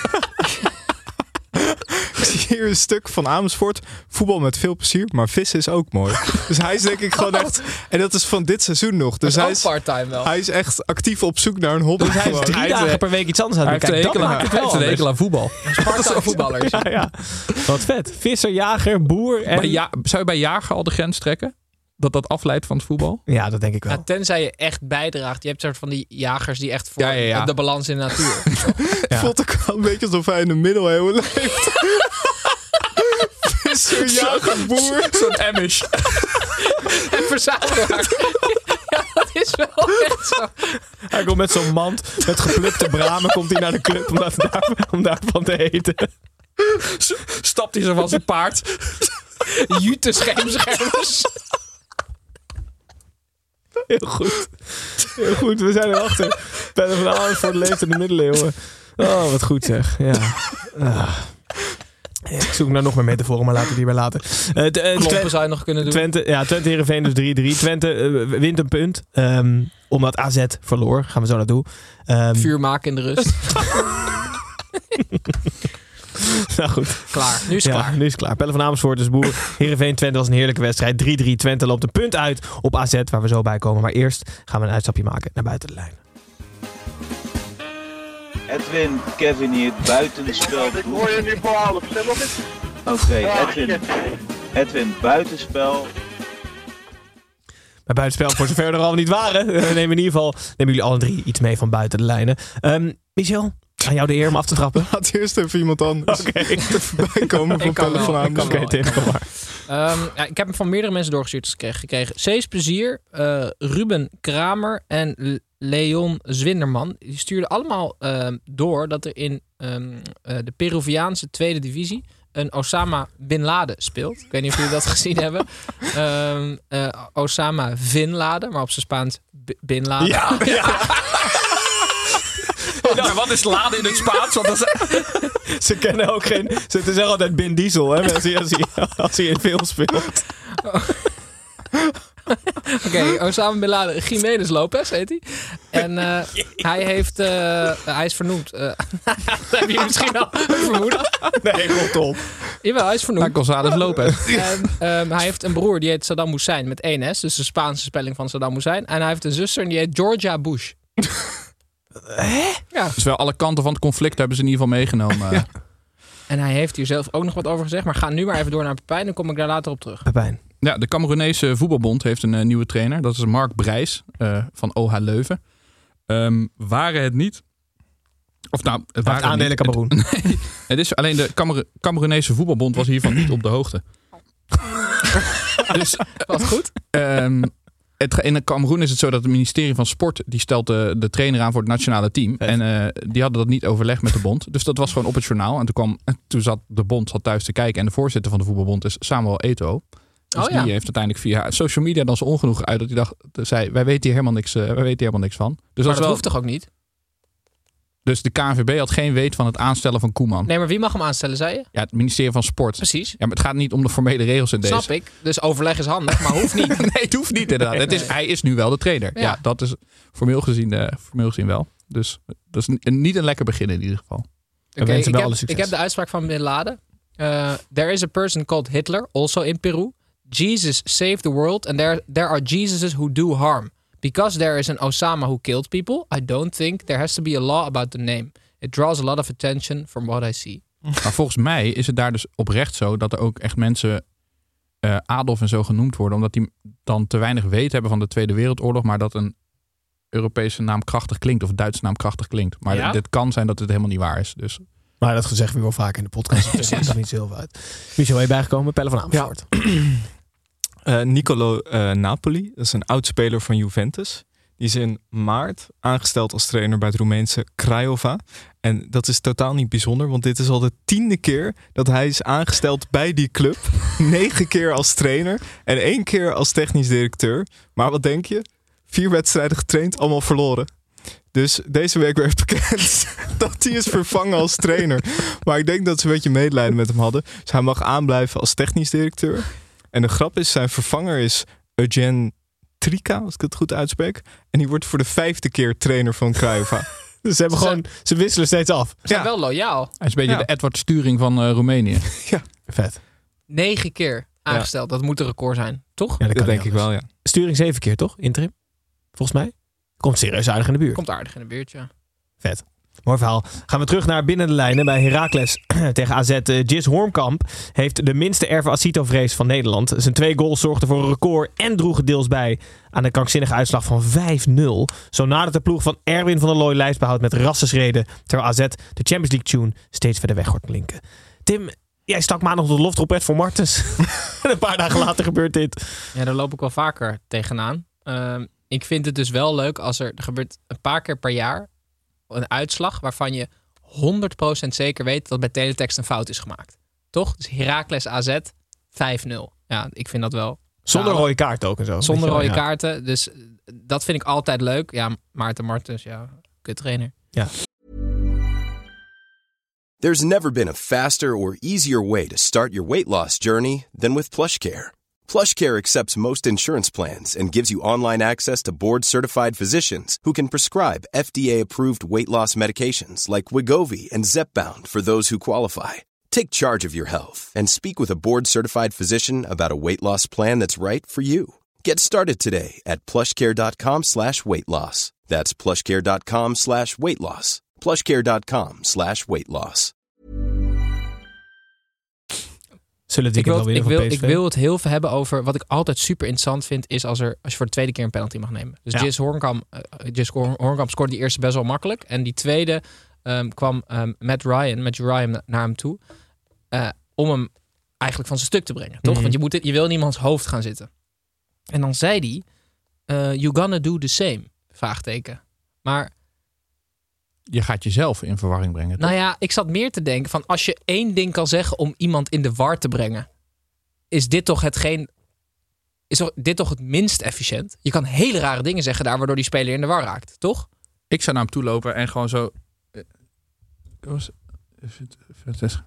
ik zie hier een stuk van Amersfoort. Voetbal met veel plezier, maar vissen is ook mooi. Dus hij is denk ik gewoon echt... En dat is van dit seizoen nog. Dus Dat hij is is, ook part-time wel. hij is echt actief op zoek naar een hobby. Dus hij is Gewoon. drie Hij heeft, dagen eh, per week iets anders aan Hij het heeft doen. een Kijk, hekel dat aan, maakt het hij wel heeft een anders. hekel aan voetbal. Sparta voetballers. Ja, ja. Wat vet. Visser, jager, boer en... Bij ja, zou je bij jager al de grens trekken? Dat dat afleidt van het voetbal? Ja, dat denk ik wel. Ja, tenzij je echt bijdraagt. Je hebt soort van die jagers die echt voor Ja, ja, ja. de balans in de natuur. Het voelt ook wel een beetje alsof hij in de middeleeuwen leeft. Visser, jager, boer. Zo'n Amish. En verzamelaar. Ja, dat is wel echt zo. Hij komt met zo'n mand met geplukte bramen komt hij naar de club om, dat daar, om daarvan te eten. Stapt hij zo van zijn paard. Jute schermschermers. Heel goed. Heel goed, we zijn erachter. Pelle van Amersfoort leeft in de middeleeuwen. Oh, wat goed zeg. Ja. Ah. Ik zoek naar nog meer metaforen, maar laten we die bij laten. Uh, t- uh, Klompen Twen- zou je nog kunnen doen. Twente, ja, Twente Heerenveen dus drie drie. Twente uh, wint een punt. Um, omdat A Z verloor. Gaan we zo naartoe. Um, Vuur maken in de rust. nou goed. Klaar. Nu is het Ja, klaar. nu is het klaar. Pelle van Amersfoort is boer. Heerenveen Twente was een heerlijke wedstrijd. drie drie. Twente loopt een punt uit op A Z, waar we zo bij komen. Maar eerst gaan we een uitstapje maken naar buiten de lijn. Edwin, Kevin hier, buitenspel. Ik hoor je nu voor half. Stem op eens. Oké, Edwin. Edwin, buitenspel. Maar buitenspel, voor zover we er al niet waren, we nemen in ieder geval nemen jullie alle drie iets mee van buiten de lijnen. Um, Michel, aan jou de eer om af te trappen. Laat eerst even iemand anders Oké. er voorbij komen van Ik kan Pelle wel, van ik kan Amersfoort. Oké, Tim, kom maar. Um, ja, ik heb hem van meerdere mensen doorgestuurd gekregen. gekregen. Cees Plezier, uh, Ruben Kramer en L- Leon Zwinderman. Die stuurden allemaal um, door dat er in um, uh, de Peruviaanse tweede divisie een Osama Bin Laden speelt. Ik weet niet of jullie dat gezien hebben. Um, uh, Osama Bin Laden, maar op zijn Spaans B- Bin Laden. Ja, ja. Nou, wat is laden in het Spaans? Want dat is... Ze kennen ook geen... Ze zeggen altijd Bin Diesel, hè, als hij, als hij, als hij in film speelt. Oké, okay, Osama Bin Laden, Jiménez Lopez heet hij. En uh, hij heeft, uh, hij is vernoemd. Uh, heb je misschien al vermoeden? Nee, rot op. Jawel, hij is vernoemd. González Lopez. En um, hij heeft een broer die heet Saddam Hussein met één S, dus de Spaanse spelling van Saddam Hussein. En hij heeft een zuster en die heet Georgia Bush. Hè? Ja. Dus wel alle kanten van het conflict hebben ze in ieder geval meegenomen. Ja. En hij heeft hier zelf ook nog wat over gezegd, maar ga nu maar even door naar Pepijn, dan kom ik daar later op terug. Pepijn. Ja, de Cameroenese voetbalbond heeft een uh, nieuwe trainer. Dat is Mark Brijs uh, van O H Leuven. Um, waren het niet... Of nou, het waren het aandelen niet. Cameroen. Het, nee, het is alleen de Camer- Cameroenese voetbalbond was hiervan niet op de hoogte. Dus wat goed. Um, het, in Cameroen is het zo dat het ministerie van Sport die stelt de, de trainer aan voor het nationale team. Vet. En uh, die hadden dat niet overlegd met de bond. Dus dat was gewoon op het journaal. En toen, kwam, toen zat de bond zat thuis te kijken. En de voorzitter van de voetbalbond is Samuel Eto'o. Dus oh, ja. die heeft uiteindelijk via social media dan zijn ongenoegen uit. Dat hij dacht, zei, wij weten hier helemaal niks, uh, wij weten hier helemaal niks van. Dus maar dat, dat wel, hoeft toch ook niet? Dus de K N V B had geen weet van het aanstellen van Koeman. Nee, maar wie mag hem aanstellen, zei je? Ja, het ministerie van Sport. Precies. Ja, maar het gaat niet om de formele regels in deze. Snap ik. Dus overleg is handig, maar hoeft niet. Nee, het hoeft niet inderdaad. Het is, hij is nu wel de trainer. Ja, Ja. dat is formeel gezien, uh, formeel gezien wel. Dus dat is n- niet een lekker begin in ieder geval. Okay, wensen ik, wel heb, alle succes. ik heb de uitspraak van Bin Laden. Uh, there is a person called Hitler, also in Peru. Jesus saved the world and there, there are Jesuses who do harm. Because there is an Osama who killed people, I don't think there has to be a law about the name. It draws a lot of attention from what I see. Maar volgens mij is het daar dus oprecht zo dat er ook echt mensen uh, Adolf en zo genoemd worden. Omdat die dan te weinig weten hebben van de Tweede Wereldoorlog. Maar dat een Europese naam krachtig klinkt of een Duitse naam krachtig klinkt. Maar Ja? dit, dit kan zijn dat het helemaal niet waar is. Dus Maar dat gezegd weer wel vaak in de podcast. Dus dat maakt niet zo heel veel uit. Michel, ben je bijgekomen? Pelle van Amersfoort. Uh, Nicolo uh, Napoli, dat is een oud-speler van Juventus. Die is in maart aangesteld als trainer bij het Roemeense Craiova. En dat is totaal niet bijzonder, want dit is al de tiende keer dat hij is aangesteld bij die club. Negen keer als trainer en één keer als technisch directeur. Maar wat denk je? Vier wedstrijden getraind, allemaal verloren. Dus deze week werd bekend dat hij is vervangen als trainer. Maar ik denk dat ze een beetje medelijden met hem hadden. Dus hij mag aanblijven als technisch directeur. En de grap is, zijn vervanger is Eugen Trika, als ik het goed uitspreek. En die wordt voor de vijfde keer trainer van Craiova. Dus ze hebben Ze- gewoon, ze wisselen steeds af. Ze zijn Ja. wel loyaal. Hij is een beetje Ja. de Edward Sturing van uh, Roemenië. Vet. Negen keer aangesteld. Dat moet een record zijn, toch? Ja, Dat kan denk niet ik anders. wel, ja. Sturing zeven keer, toch? Interim? Volgens mij. Komt serieus aardig in de buurt. Komt aardig in de buurt, ja. Vet. Mooi verhaal. Gaan we terug naar binnen de lijnen bij Heracles tegen A Z. Uh, Jis Hornkamp heeft de minste Erve Acito-vrees van Nederland. Zijn twee goals zorgden voor een record en droegen deels bij aan de krankzinnige uitslag van vijf nul. Zo nadert de ploeg van Erwin van der Looy lijstbehoud met rassenschreden, terwijl A Z de Champions League tune steeds verder weg hoort blinken. Tim, jij stak maandag op de loftrompet voor Martens. En een paar dagen later gebeurt dit. Ja, daar loop ik wel vaker tegenaan. Ehm, ik vind het dus wel leuk als er, er gebeurt een paar keer per jaar een uitslag waarvan je honderd procent zeker weet dat bij teletext een fout is gemaakt. Toch? Dus Heracles A Z vijf nul. Ja, ik vind dat wel. Zonder zalig. rode kaart ook en zo. Zonder Weet je rode wel, ja. kaarten. Dus dat vind ik altijd leuk. Ja, Maarten Martens, ja, kut trainer. Ja. There's never been a faster or easier way to start your weight loss journey than with PlushCare. PlushCare accepts most insurance plans and gives you online access to board-certified physicians who can prescribe F D A-approved weight loss medications like Wegovy and Zepbound for those who qualify. Take charge of your health and speak with a board-certified physician about a weight loss plan that's right for you. Get started today at plushcare.com slash weight loss. That's plushcare.com slash weight loss. plushcare.com slash weight loss. Zullen het Ik weekend wil, wel ik, weer wil, van P S V? ik wil het heel veel hebben over wat ik altijd super interessant vind, is als, er, als je voor de tweede keer een penalty mag nemen. Dus Ja. Jis Hornkamp, uh, Jis Hornkamp scoorde die eerste best wel makkelijk. En die tweede um, kwam um, Matt Ryan, Matt Ryan na- naar hem toe. Uh, om hem eigenlijk van zijn stuk te brengen. Toch? Mhm. Want je, moet, je wil in iemands hoofd gaan zitten. En dan zei hij, uh, you gonna do the same? Vraagteken. Maar Je gaat jezelf in verwarring brengen. nou ja, ik zat meer te denken van als je één ding kan zeggen om iemand in de war te brengen, is dit toch hetgeen, is toch- dit toch het minst efficiënt? Je kan hele rare dingen zeggen daar waardoor die speler in de war raakt, toch? Ik zou naar hem toe lopen en gewoon zo... eh, was- het is-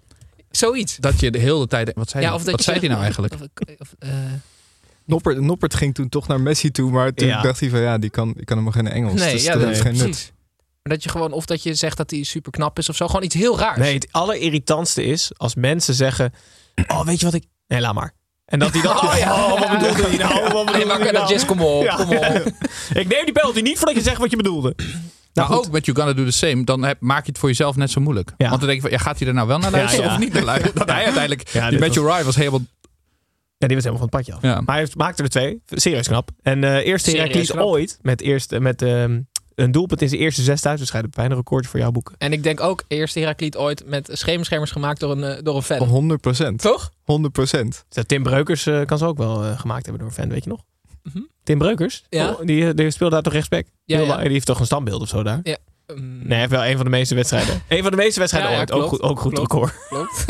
Zoiets. Dat je de hele tijd... Wat zei, Ja, hij? of dat wat je zei hij zegt- nou eigenlijk? Of, of, eh, Noppert, Noppert ging toen toch naar Messi toe, maar toen Ja. dacht hij van ja, die kan, die kan helemaal geen Engels. nee, dus ja, dat dat is is geen nut. precies. Maar dat je gewoon, of dat je zegt dat hij super knap is of zo, gewoon iets heel raars. Nee, het allerirritantste is als mensen zeggen... Oh, weet je wat ik... Nee, laat maar. En dat hij dan... Oh, ja, oh, wat bedoelde je nou? Wat bedoelde Nee, maar je dat nou? Jis, kom op, Ja. kom op. Ik neem die penalty niet voordat je zegt wat je bedoelde. Nou, Maar goed. ook met You Gonna Do The Same, dan heb, maak je het voor jezelf net zo moeilijk. Ja. Want dan denk je van, ja, gaat hij er nou wel naar luisteren Ja, ja. of niet naar luisteren? Dat hij uiteindelijk, Ja, die dit Matthew was- Ryan was helemaal... Ja, die was helemaal van het padje af. Ja. Maar hij heeft- maakte er twee. Serieus knap. En eh eerste Serieus Heracles knap. ooit met, eerst, met ehm, een doelpunt in zijn eerste zes thuiswedstrijden. Bijna een record voor jouw boeken. En ik denk ook eerst Heracliet ooit met schemerschermers gemaakt door een, eh, door een fan. honderd procent. Toch? honderd procent. Dus Tim Breukers eh, kan ze ook wel eh, gemaakt hebben door een fan, weet je nog? Mhm. Tim Breukers? Ja. Oh, die, die speelde daar toch rechtsback? Ja, Heel ja. lang. Die heeft toch een standbeeld of zo daar? Ja. Mm, Nee, hij heeft wel een van de meeste wedstrijden. Een van de meeste wedstrijden Ja, ja, ooit. Ook klopt. goed, ook goed Klopt. record. Klopt.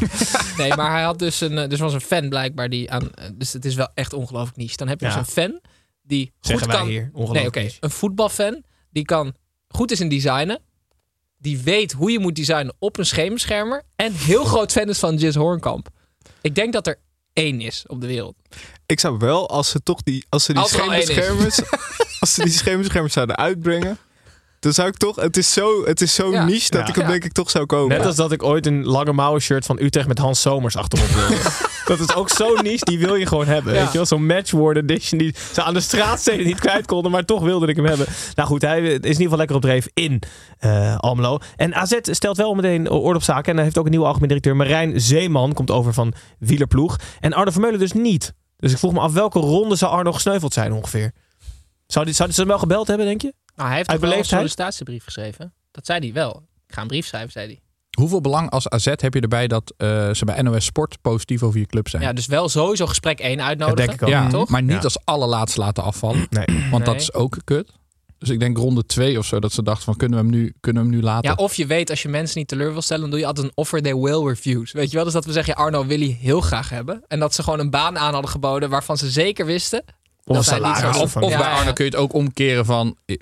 Nee, maar hij had dus een, eh, dus was een fan blijkbaar die aan, eh, dus het is wel echt ongelooflijk niche. Dan heb je Ja. dus een fan die goed Zeggen wij kan. hier. Nee, Ongelooflijk. oké, een voetbalfan die kan goed is in designen, die weet hoe je moet designen op een schemerschermer en heel groot fan is van Jis Hornkamp. Ik denk dat er één is op de wereld. Ik zou wel, als ze toch die, als ze die Als er al één is. schemerschermers, als ze die schemerschermers zouden uitbrengen, dan zou ik toch, het is zo, het is zo Ja. niche dat Ja. ik hem Ja. denk ik toch zou komen. Net als dat ik ooit een lange mouwen shirt van Utrecht met Hans Somers achterop wilde. Dat is ook zo niche, die wil je gewoon hebben. Ja. Weet je wel? Zo'n matchword edition die ze aan de straatsteden niet kwijt konden, maar toch wilde ik hem hebben. Nou goed, hij is in ieder geval lekker op dreef in uh, Almelo. En A Z stelt wel meteen orde op zaken. En hij heeft ook een nieuwe algemeen directeur. Marijn Zeeman komt over van wielerploeg. En Arno Vermeulen dus niet. Dus ik vroeg me af welke ronde zou Arno gesneuveld zijn ongeveer. Zou, die, zou ze hem wel gebeld hebben, denk je? Nou, hij heeft Uit toch wel een beleefdheid? sollicitatiebrief geschreven. Dat zei hij wel. Ik ga een brief schrijven, zei hij. Hoeveel belang als A Z heb je erbij dat uh, ze bij N O S Sport positief over je club zijn? Ja, dus wel sowieso gesprek één uitnodigen. Dat denk ik ook. Ja, toch? maar niet Ja. als allerlaatst laten afvallen. Nee. Want Nee. dat is ook kut. Dus ik denk ronde twee of zo dat ze dachten van kunnen we hem nu, kunnen we hem nu laten? Ja, of je weet als je mensen niet teleur wil stellen, dan doe je altijd een offer they will refuse. Weet je wel? Dus dat we zeggen, ja, Arno wil hij heel graag hebben. En dat ze gewoon een baan aan hadden geboden waarvan ze zeker wisten. Of dat hij niet salaris. zou Ja, doen. of of Ja, bij ja. Arno kun je het ook omkeren van... eh,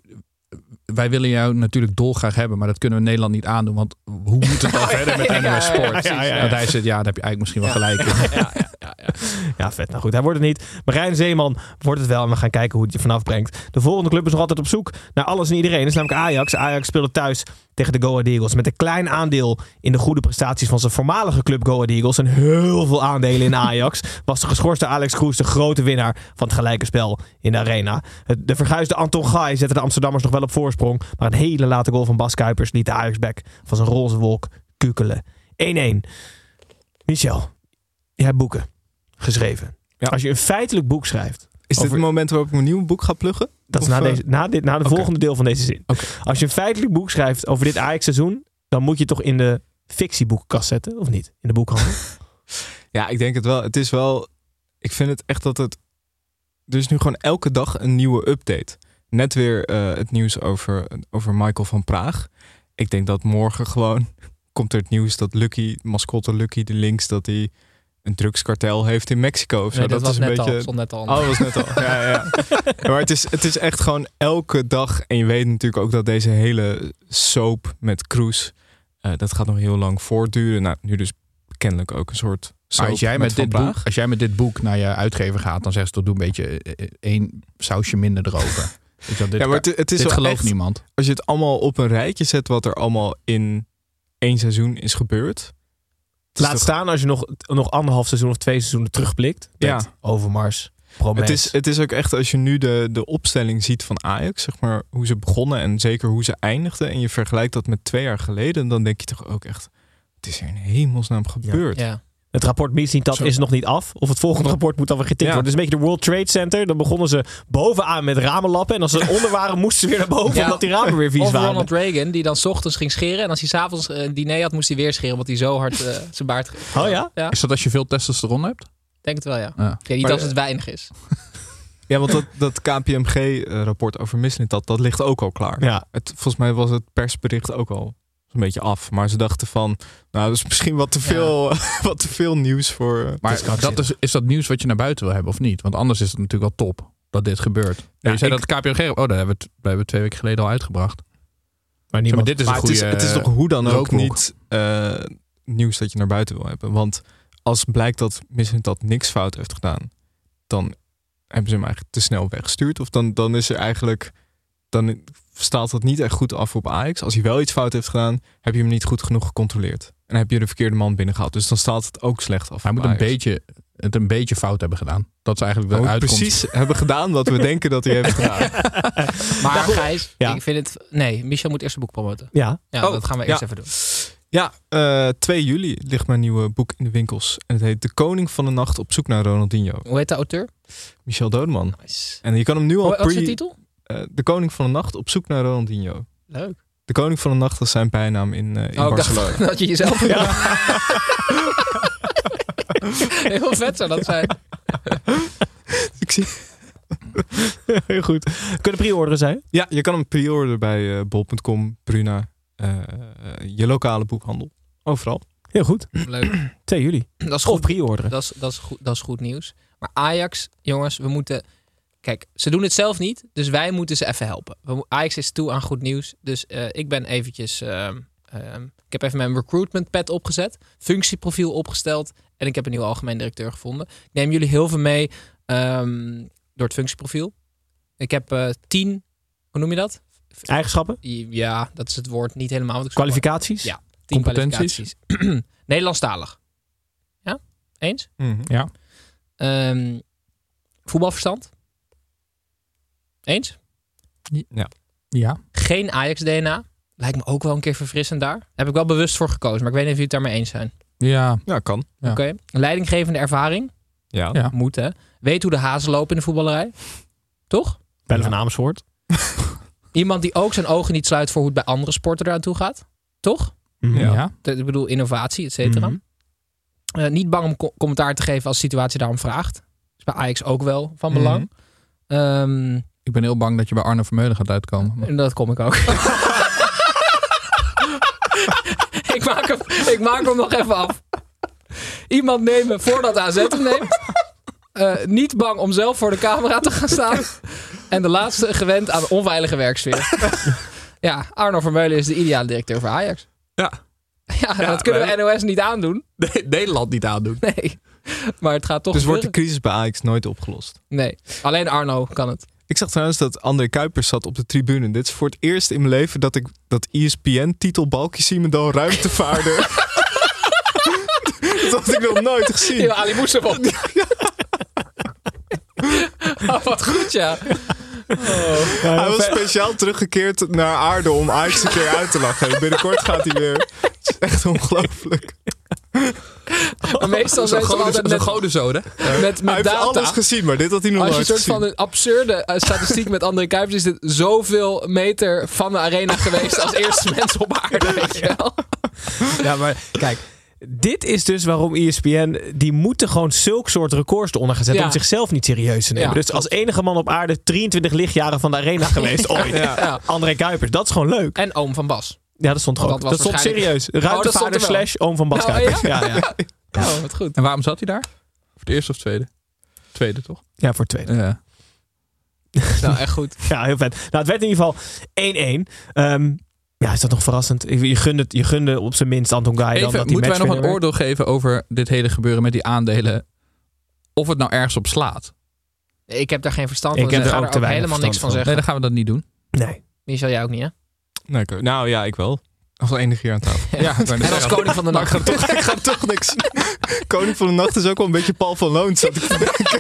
Wij willen jou natuurlijk dolgraag hebben, maar dat kunnen we in Nederland niet aandoen. Want hoe moet het dan verder met ja, N O S ja, ja, Sport? ja, ja, ja. Want hij zegt, ja, daar heb je eigenlijk misschien wel gelijk in. Ja, ja, ja, ja. Ja, vet. Nou goed, hij wordt het niet. Marijn Zeeman wordt het wel. En we gaan kijken hoe het je vanaf brengt. De volgende club is nog altijd op zoek naar alles en iedereen. Dat is namelijk Ajax. Ajax speelde thuis tegen de Go Ahead Eagles. Met een klein aandeel in de goede prestaties van zijn voormalige club Go Ahead Eagles. En heel veel aandelen in Ajax. Was de geschorste Alex Kroes de grote winnaar van het gelijke spel in de arena. De verguisde Anton Gaay zette de Amsterdammers nog wel op voorsprong. Maar een hele late goal van Bas Kuipers liet de Ajax-back van zijn roze wolk kukelen. één-één. Michel, jij hebt boeken geschreven. Ja. Als je een feitelijk boek schrijft. Is dit over- het moment waarop ik mijn nieuwe boek ga pluggen? Dat is Of, na, uh, deze, na, dit, na de Oké. volgende deel van deze zin. Oké. Als je een feitelijk boek schrijft over dit Ajax-seizoen, dan moet je toch in de fictieboekenkast zetten, of niet? In de boekhandel. Ja, ik denk het wel. Het is wel... Ik vind het echt dat het... Er is nu gewoon elke dag een nieuwe update. Net weer uh, het nieuws over, over Michael van Praag. Ik denk dat morgen gewoon komt er het nieuws dat Lucky, mascotte Lucky de Links, dat hij een drugskartel heeft in Mexico. Of zo. Nee, dat, dat was is een net beetje... al. Stond net al. Oh, dat was net al. Ja, ja. Ja, maar het is, het is echt gewoon elke dag. En je weet natuurlijk ook dat deze hele soap met Kroes, uh, dat gaat nog heel lang voortduren. Nou, nu dus kennelijk ook een soort soap Maar als jij, met Van dit boek, Praag. als jij met dit boek naar je uitgever gaat, dan zegt ze toch doe een beetje eh, één sausje minder erover. Weet je wel, dit Ja, maar het, het is dit wel gelooft echt, niemand. als je het allemaal op een rijtje zet wat er allemaal in één seizoen is gebeurd. Het is Laat toch- staan als je nog, nog anderhalf seizoen of twee seizoenen terugblikt. Met Ja. Overmars, Promes. Het is, het is ook echt, als je nu de, de opstelling ziet van Ajax, zeg maar, hoe ze begonnen en zeker hoe ze eindigden, en je vergelijkt dat met twee jaar geleden, dan denk je toch ook echt, het is er in hemelsnaam gebeurd. Ja. Het rapport Mislintat Zo. is nog niet af. Of het volgende rapport moet dan weer getikt Ja. worden. Het is een beetje de World Trade Center. Dan begonnen ze bovenaan met ramenlappen. En als ze onder waren, moesten ze weer naar boven. Ja. Omdat die ramen weer vies Of waren. Ronald Reagan, die dan 's ochtends ging scheren. En als hij 's avonds uh, een diner had, moest hij weer scheren. Omdat hij zo hard uh, zijn baard... Oh ja? Ja, Is dat als je veel testosteron hebt? denk het wel, ja. Ja. Ja, niet Maar, als het weinig is. Ja, want dat, dat K P M G-rapport over Mislintat, dat ligt ook al klaar. Ja. Het, volgens mij was het persbericht ook al een beetje af. Maar ze dachten van, nou, dat is misschien wat te veel, wat te veel nieuws voor... uh, Maar is dat is, is dat nieuws wat je naar buiten wil hebben of niet? Want anders is het natuurlijk wel top dat dit gebeurt. Ja, je zei ik- dat de K P M G... Oh, dat hebben we, t- dat hebben we twee weken geleden al uitgebracht. Maar Zeg maar, niemand... dit is maar een het, is, goede het is toch hoe dan ook rookblok. niet uh, nieuws dat je naar buiten wil hebben. Want als blijkt dat Mislintat niks fout heeft gedaan, dan hebben ze hem eigenlijk te snel weggestuurd. Of dan, dan is er eigenlijk... Dan staat dat niet echt goed af op Ajax. Als hij wel iets fout heeft gedaan, heb je hem niet goed genoeg gecontroleerd. En heb je de verkeerde man binnengehaald. Dus dan staat het ook slecht af. Hij op moet een Ajax. beetje, het een beetje fout hebben gedaan. Dat is eigenlijk de Hij moet uitkomst. precies hebben gedaan wat we denken dat hij heeft gedaan. Maar Gijs, Ja. ik vind het... Nee, Michel moet eerst een boek promoten. Ja. Ja, Oh, dat gaan we eerst ja. even doen. Ja, uh, twee juli ligt mijn nieuwe boek in de winkels. En het heet De Koning van de Nacht op zoek naar Ronaldinho. Hoe heet de auteur? Michel Dodeman. Nice. En je kan hem nu al Wat is de pre... titel? Uh, de Koning van de Nacht op zoek naar Ronaldinho. Leuk. De Koning van de Nacht is zijn bijnaam in, uh, in Oh, ik Barcelona. dacht dat je jezelf... Heel vet zou dat zijn. Ik zie... Heel goed. Kunnen pre-orderen zijn? Ja, je kan hem pre-orderen bij uh, bol punt com, Bruna, uh, uh, je lokale boekhandel. Overal. Heel goed. Leuk. twee juli. Dat is Of goed. pre-orderen. Dat is, dat, is goed, dat is goed nieuws. Maar Ajax, jongens, we moeten... Kijk, ze doen het zelf niet, dus wij moeten ze even helpen. We, mo- Ajax is toe aan goed nieuws. Dus uh, ik ben eventjes... Uh, uh, ik heb even mijn recruitment pad opgezet. Functieprofiel opgesteld. En ik heb een nieuwe algemeen directeur gevonden. Ik neem jullie heel veel mee um, door het functieprofiel. Ik heb uh, tien... Hoe noem je dat? Eigenschappen? Ja, dat is het woord niet helemaal. Wat ik Kwalificaties? Ja, tien Competenties? kwalificaties. Nederlandstalig. Ja? Eens? Mm-hmm. Ja. Um, voetbalverstand. Eens? Ja. Ja. Geen Ajax-D N A. Lijkt me ook wel een keer verfrissend daar. Daar heb ik wel bewust voor gekozen, maar ik weet niet of jullie het daarmee eens zijn. Ja. Ja, kan. Ja. Oké. Okay. Leidinggevende ervaring. Ja. Ja. Moet, hè. Weet hoe de hazen lopen in de voetballerij. Toch? Bellen van Amersfoort. Iemand die ook zijn ogen niet sluit voor hoe het bij andere sporten eraan toe gaat. Toch? Mm-hmm. Ja. ja. De, ik bedoel, innovatie, et cetera. Mm-hmm. Uh, niet bang om co- commentaar te geven als de situatie daarom vraagt. Is bij Ajax ook wel van belang. Mm-hmm. Um, ik ben heel bang dat je bij Arno Vermeulen gaat uitkomen. Maar... Dat kom ik ook. ik, maak hem, ik maak hem nog even af. Iemand nemen voordat A Z hem neemt. Uh, niet bang om zelf voor de camera te gaan staan. En de laatste gewend aan onveilige werksfeer. Ja, Arno Vermeulen is de ideale directeur voor Ajax. Ja. Ja, ja dat kunnen we N O S niet aandoen. Nee, Nederland niet aandoen. Nee, maar het gaat toch Dus gebeuren. wordt de crisis bij Ajax nooit opgelost? Nee, alleen Arno kan het. Ik zag trouwens dat André Kuipers zat op de tribune. Dit is voor het eerst in mijn leven dat ik dat E S P N-titel Balkjesiemendaal ruimtevaarder... dat had ik nog nooit gezien. Ja, Ali Moussav. Oh, wat goed, ja. Oh. Ja, hij was speciaal teruggekeerd naar aarde om Ajax een keer uit te lachen. Binnenkort gaat hij weer. Het is echt ongelooflijk. Maar meestal zijn ze altijd met godenzode. Met, met hij heeft data. alles gezien, maar dit had hij nog nooit gezien. Als je een soort van een absurde uh, statistiek met André Kuipers... is dit zoveel meter van de arena geweest... als eerste mens op aarde, weet je wel. Ja, maar kijk... Dit is dus waarom E S P N... die moeten gewoon zulk soort records eronder gaan zetten... Ja. om zichzelf niet serieus te nemen. Ja, dus als enige man op aarde... drieëntwintig lichtjaren van de arena geweest ooit. Ja. Ja. André Kuipers, dat is gewoon leuk. En oom van Bas. Ja, dat stond Want gewoon. dat Dat, was stond waarschijnlijk- serieus. Ruimtevaarder Oh, dat stond er wel. slash oom van Bas Oh, Kuipers. ja? Ja, ja. Oh, wat goed. En waarom zat hij daar? Voor het eerste of tweede? Tweede, toch? Ja, voor het tweede. Ja. Nou, echt goed. Ja, heel vet. Nou, het werd in ieder geval één-één. Um, ja, is dat nog verrassend? Je gunde, je gunde op zijn minst Anton Guy dan Even, dat die moeten wij nog een matchwinner oordeel geven over dit hele gebeuren met die aandelen? Of het nou ergens op slaat? Ik heb daar geen verstand Ik van. Dus heb ik er ga ook er te ook weinig helemaal niks van verstand zeggen. Nee, dan gaan we dat niet doen. werd? Nee. Michel, jij ook niet, hè? Nee, ik- nou ja, ik wel. Als enige hier aan tafel. Ja, ik wou net En als zeggen. koning van de Maar ik nacht. ga, toch, ik ga toch niks. Koning van de Nacht is ook wel een beetje Paul van Loon, zat ik te denken.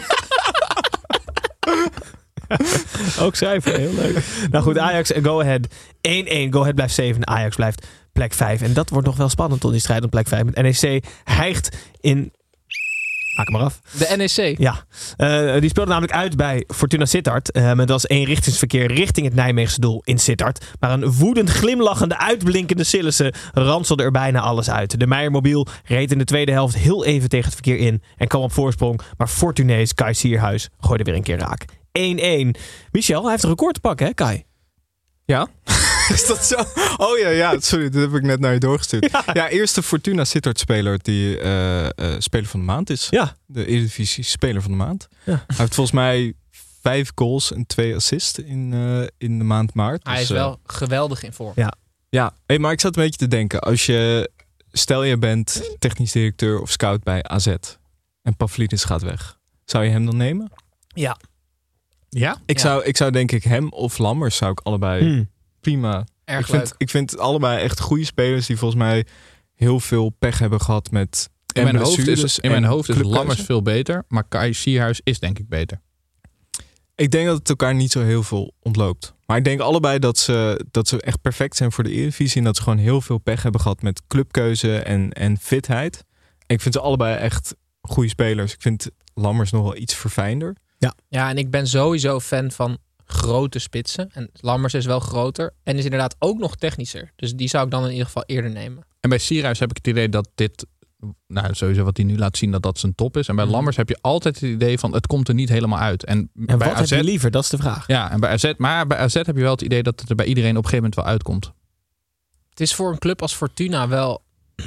Ook schrijven, heel leuk. Nou goed, Ajax en Go Ahead één-één. Go Ahead blijft zeven, Ajax blijft plek vijf. En dat wordt nog wel spannend tot die strijd om plek vijf. Met N E C hijgt in... Maak hem maar af. De N E C. Ja, uh, die speelde namelijk uit bij Fortuna Sittard. Uh, met als eenrichtingsverkeer richting het Nijmeegse doel in Sittard. Maar een woedend glimlachende, uitblinkende Sillissen ranselde er bijna alles uit. De Meijermobiel reed in de tweede helft heel even tegen het verkeer in en kwam op voorsprong. Maar Fortunees Kai Sierhuis gooide weer een keer raak. één-één. Michel, hij heeft een record te pakken, hè Kai? Ja? Is dat zo? Oh ja, ja, sorry, dat heb ik net naar je doorgestuurd. Ja, ja eerste Fortuna Sittard-speler die uh, uh, speler van de maand is. Ja. De Eredivisie speler van de maand. Ja. Hij heeft volgens mij vijf goals en twee assists in, uh, in de maand maart. Hij dus, is wel uh, geweldig in vorm. Ja. Ja, hey, maar ik zat een beetje te denken. Als je, stel je bent technisch directeur of scout bij A Z en Pavlidis gaat weg. Zou je hem dan nemen? Ja. Ja? Ik, Ja. Zou, ik zou denk ik hem of Lammers zou ik allebei Hmm. prima. Erg ik, vind, leuk. ik vind het allebei echt goede spelers die volgens mij heel veel pech hebben gehad met In mijn hoofd is, blessures in mijn en hoofd is clubkeuze. Lammers veel beter. Maar Kai Sierhuis is denk ik beter. Ik denk dat het elkaar niet zo heel veel ontloopt. Maar ik denk allebei dat ze, dat ze echt perfect zijn voor de Eredivisie. En dat ze gewoon heel veel pech hebben gehad met clubkeuze en, en fitheid. En ik vind ze allebei echt goede spelers. Ik vind Lammers nog wel iets verfijnder. Ja, en ik ben sowieso fan van grote spitsen. En Lammers is wel groter. En is inderdaad ook nog technischer. Dus die zou ik dan in ieder geval eerder nemen. En bij Sierhuis heb ik het idee dat dit, nou sowieso wat hij nu laat zien, dat dat zijn top is. En bij Mhm. Lammers heb je altijd het idee van het komt er niet helemaal uit. En, En bij wat A Z, heb je liever? Dat is de vraag. ja, en bij A Z, maar bij A Z heb je wel het idee dat het er bij iedereen op een gegeven moment wel uitkomt. Het is voor een club als Fortuna wel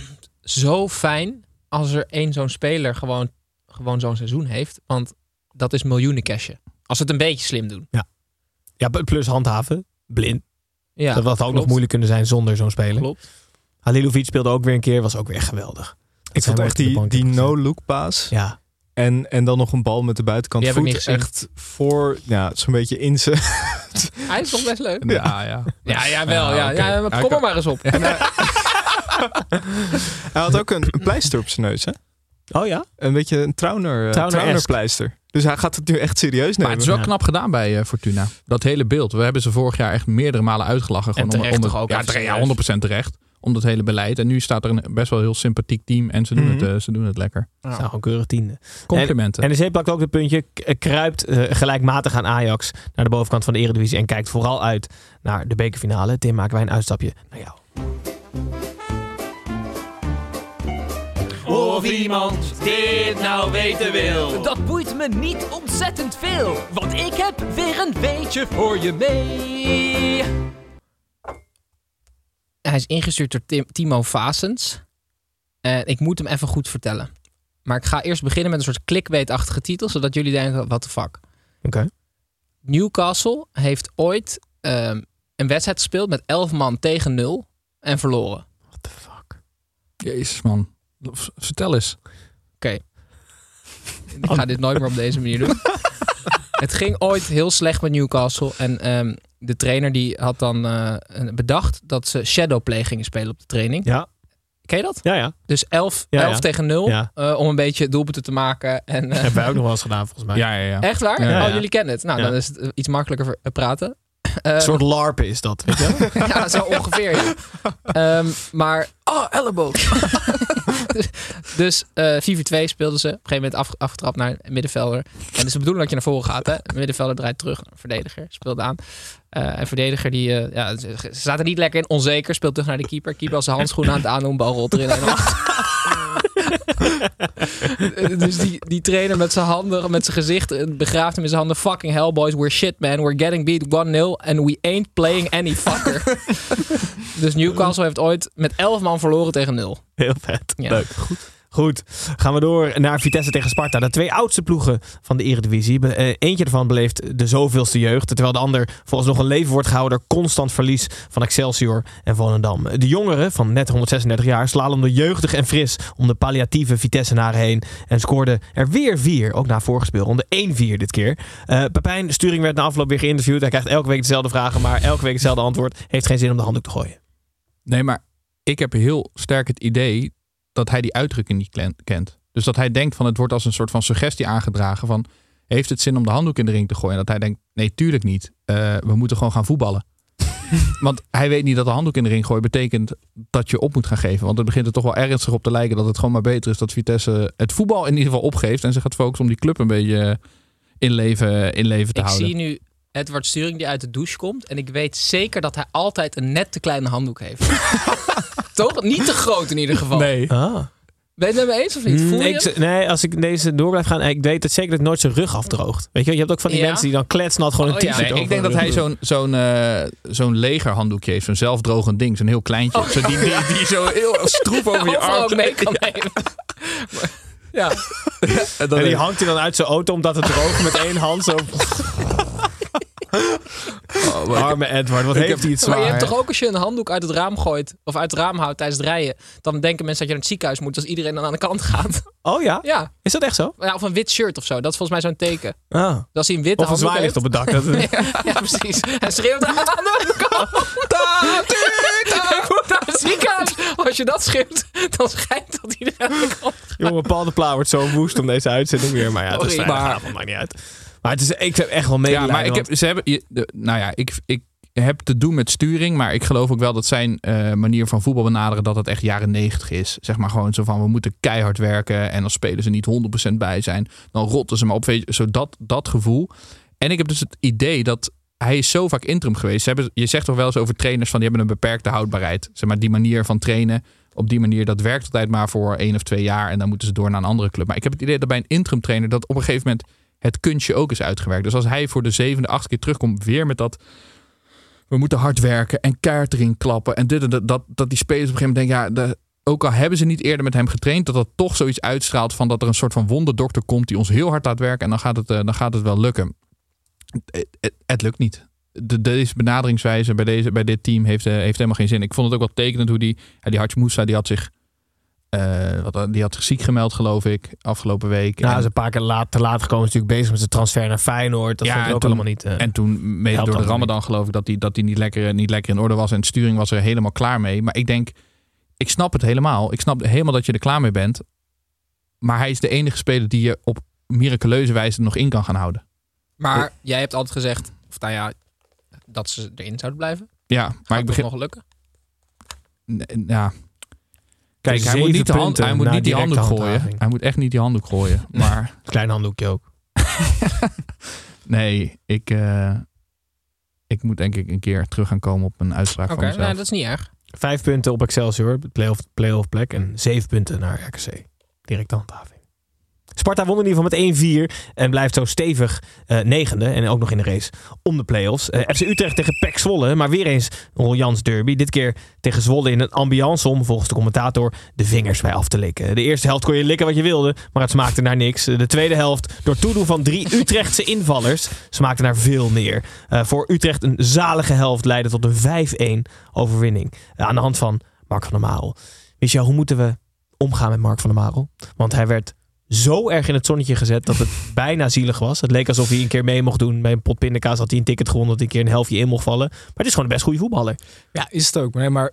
zo fijn als er één zo'n speler gewoon, gewoon zo'n seizoen heeft. Want dat is miljoenen cashen. Als ze het een beetje slim doen. Ja, plus handhaven. Blind. Ja, dat had ook klopt. nog moeilijk kunnen zijn zonder zo'n speler. Klopt. Halilovic speelde ook weer een keer. Was ook weer geweldig. Ik vond hem echt ook op de die, bank die heb gezet. no-look paas. Ja. En, en dan nog een bal met de buitenkant Die heb ik voet. niet gezien. Echt voor, ja, zo'n beetje in zijn... Hij is toch best leuk? Ja, ja. Ja, ja wel. Ja, oké. ja, maar kom er maar eens op. Hij had ook een, een pleister op zijn neus, hè? Oh ja? Een beetje een Trauner, uh, Trauner-esque. Trauner pleister. Dus hij gaat het nu echt serieus nemen. Maar het is wel Ja. knap gedaan bij uh, Fortuna. Dat hele beeld. We hebben ze vorig jaar echt meerdere malen uitgelachen. Gewoon terecht om, om toch het, ook ja, even terecht, ja, serieus. honderd procent terecht. Om dat hele beleid. En nu staat er een best wel heel sympathiek team. En ze doen, Mhm. het, uh, ze doen het lekker. Dat is nou een keurig tiende. Complimenten. En N E C plakt ook het puntje. k- Kruipt uh, gelijkmatig aan Ajax naar de bovenkant van de Eredivisie. En kijkt vooral uit naar de bekerfinale. Tim, maken wij een uitstapje naar jou. Of iemand dit nou weten wil. Dat boeit me niet ontzettend veel, want ik heb weer een weetje voor je mee. Hij is ingestuurd door Tim, Timo Vasens. En ik moet hem even goed vertellen. Maar ik ga eerst beginnen met een soort clickbait-achtige titel, zodat jullie denken, what the fuck. Oké. Okay. Newcastle heeft ooit um, een wedstrijd gespeeld met elf man tegen nul en verloren. What the fuck? Jezus man. Vertel eens. Oké. Okay. Ik ga dit nooit meer op deze manier doen. Het ging ooit heel slecht met Newcastle. En um, de trainer die had dan uh, bedacht dat ze shadowplay gingen spelen op de training. Ja. Ken je dat? Ja, ja. Dus elf, ja, elf ja. tegen nul. Ja. Uh, om een beetje doelpunten te maken. En, uh, hebben wij ook nog wel eens gedaan volgens mij. Ja, ja, ja. Echt waar? Ja, ja, ja. Oh, jullie kennen het. Nou, ja. dan is het iets makkelijker praten. Uh, een soort larpen is dat, weet je wel? Ja, zo ongeveer. Ja. Um, maar... Oh, elleboog. dus dus uh, vier vier twee speelden ze. Op een gegeven moment af, afgetrapt naar een middenvelder. En het is de bedoeling dat je naar voren gaat. Hè? De middenvelder draait terug. Een verdediger speelde aan. Uh, en verdediger die... Uh, ja, ze zaten niet lekker in. Onzeker. Speelt terug naar de keeper. Keeper als zijn handschoenen aan het aandoen. Bal rolt erin en achter. Dus die, die trainer met zijn handen, met zijn gezicht, begraaft hem in zijn handen. Fucking hell boys, we're shit man. We're getting beat one nil and we ain't playing any fucker. Dus Newcastle heeft ooit met elf man verloren tegen nul. Heel vet. Ja. Leuk. Goed. Goed, gaan we door naar Vitesse tegen Sparta. De twee oudste ploegen van de Eredivisie. Uh, eentje ervan beleeft de zoveelste jeugd. Terwijl de ander volgens nog een leven wordt gehouden. Constant verlies van Excelsior en Volendam. De jongeren van net honderdzesendertig jaar slalomden jeugdig en fris om de palliatieve Vitessenaren heen. En scoorden er weer vier. Ook na vorige speel. Om de één vier dit keer. Uh, Pepijn Sturing werd na afloop weer geïnterviewd. Hij krijgt elke week dezelfde vragen. Maar elke week hetzelfde antwoord. Heeft geen zin om de handdoek te gooien. Nee, maar ik heb heel sterk het idee dat hij die uitdrukking niet kent. Dus dat hij denkt van het wordt als een soort van suggestie aangedragen van heeft het zin om de handdoek in de ring te gooien? En dat hij denkt nee, tuurlijk niet. Uh, we moeten gewoon gaan voetballen. Want hij weet niet dat de handdoek in de ring gooien betekent dat je op moet gaan geven. Want het begint er toch wel ernstig op te lijken dat het gewoon maar beter is dat Vitesse het voetbal in ieder geval opgeeft en zich gaat focussen om die club een beetje in leven, in leven te ik houden. Ik zie nu Edward Sturing die uit de douche komt en ik weet zeker dat hij altijd een net te kleine handdoek heeft. Toch? Niet te groot in ieder geval. Nee. Ah. Ben je het met me eens of niet? Voel je ik, nee, als ik deze door blijf gaan, ik weet het zeker dat nooit zijn rug afdroogt. Weet je, je hebt ook van die ja? mensen die dan kletsnat gewoon oh, een t-shirt ja. Nee, ik denk dat hij zo'n, zo'n, uh, zo'n legerhanddoekje heeft. Zo'n zelfdrogend ding. Zo'n heel kleintje. Oh. Zo die, die, die zo heel stroef over je arm ook mee kan nemen. Ja. En, en die hangt hij dan uit zijn auto omdat het droog met één hand zo... Oh, arme Edward, wat heeft hij het zwaar. Maar je hebt toch ook als je een handdoek uit het raam gooit of uit het raam houdt tijdens het rijden, dan denken mensen dat je naar het ziekenhuis moet als iedereen dan aan de kant gaat. Oh ja? Ja. Is dat echt zo? Ja, of een wit shirt of zo. Dat is volgens mij zo'n teken. Ah. Dat als hij een witte of een zwaailicht op het dak. Dat ja, ja, precies. Hij schreeuwt aan de kant. Ik moet naar het ziekenhuis. Als je dat schreeuwt, dan schijnt dat iedereen aan de kant gaat. Jongen, Paul de Pla wordt zo woest om deze uitzending weer. Maar ja, het is Sorry, vrijdagavond, maakt niet uit. Maar het is, ik heb echt wel medelijden. Ja, maar ik heb, ze hebben, de, nou ja, ik, ik heb te doen met Sturing, maar ik geloof ook wel dat zijn uh, manier van voetbal benaderen dat het echt jaren negentig is. Zeg maar gewoon zo van, we moeten keihard werken en als spelers er niet honderd procent bij zijn, dan rotten ze maar op. Weet je, zo dat, dat gevoel. En ik heb dus het idee dat hij is zo vaak interim geweest. Ze hebben, je zegt toch wel eens over trainers van die hebben een beperkte houdbaarheid. Zeg maar die manier van trainen, op die manier, dat werkt altijd maar voor één of twee jaar en dan moeten ze door naar een andere club. Maar ik heb het idee dat bij een interim trainer dat op een gegeven moment het kunstje ook is uitgewerkt. Dus als hij voor de zevende, achtste keer terugkomt, weer met dat we moeten hard werken en keihard erin klappen en dit en dat, dat, dat die spelers op een gegeven moment denken, ja, de, ook al hebben ze niet eerder met hem getraind, dat dat toch zoiets uitstraalt van dat er een soort van wonderdokter komt die ons heel hard laat werken en dan gaat het, uh, dan gaat het wel lukken. Het, het, het lukt niet. De, deze benaderingswijze bij, deze, bij dit team heeft, uh, heeft helemaal geen zin. Ik vond het ook wel tekenend hoe die, ja, die Hadj Moussa, die had zich Uh, wat, die had zich ziek gemeld, geloof ik, afgelopen week. Nou, en, is een paar keer laat, te laat gekomen. Is natuurlijk bezig met zijn transfer naar Feyenoord. Dat ja, vond ik ook toen, allemaal niet. Uh, en toen, mede door de Ramadan, niet. geloof ik, dat hij dat die niet, lekker, niet lekker in orde was. En de sturing was er helemaal klaar mee. Maar ik denk, ik snap het helemaal. Ik snap helemaal dat je er klaar mee bent. Maar hij is de enige speler die je op miraculeuze wijze nog in kan gaan houden. Maar uh, jij hebt altijd gezegd, of nou ja, dat ze erin zouden blijven. Ja, Gaat maar ik begin nog lukken. N- ja. Kijk, hij moet niet, de hand, hij moet niet die handdoek gooien. Hij moet echt niet die handdoek gooien. Maar klein handdoekje ook. Nee, ik, uh, ik moet denk ik een keer terug gaan komen op een uitspraak okay, van mezelf. Oké, nou, dat is niet erg. Vijf punten op Excelsior, playoff, playoff plek. En zeven punten naar R K C. directe handhaving. Sparta won in ieder geval met één vier en blijft zo stevig uh, negende. En ook nog in de race om de play-offs. Uh, F C Utrecht tegen P E C Zwolle, maar weer eens een Roljans derby. Dit keer tegen Zwolle in een ambiance om, volgens de commentator, de vingers bij af te likken. De eerste helft kon je likken wat je wilde, maar het smaakte naar niks. De tweede helft, door toedoen van drie Utrechtse invallers, smaakte naar veel meer. Uh, voor Utrecht een zalige helft leidde tot een vijf-een overwinning. Uh, aan de hand van Mark van der Marel. Michel, hoe moeten we omgaan met Mark van der Marel? Want hij werd zo erg in het zonnetje gezet dat het bijna zielig was. Het leek alsof hij een keer mee mocht doen. Bij een pot pindakaas had hij een ticket gewonnen dat hij een keer een helftje in mocht vallen. Maar het is gewoon een best goede voetballer. Ja, is het ook. Nee, maar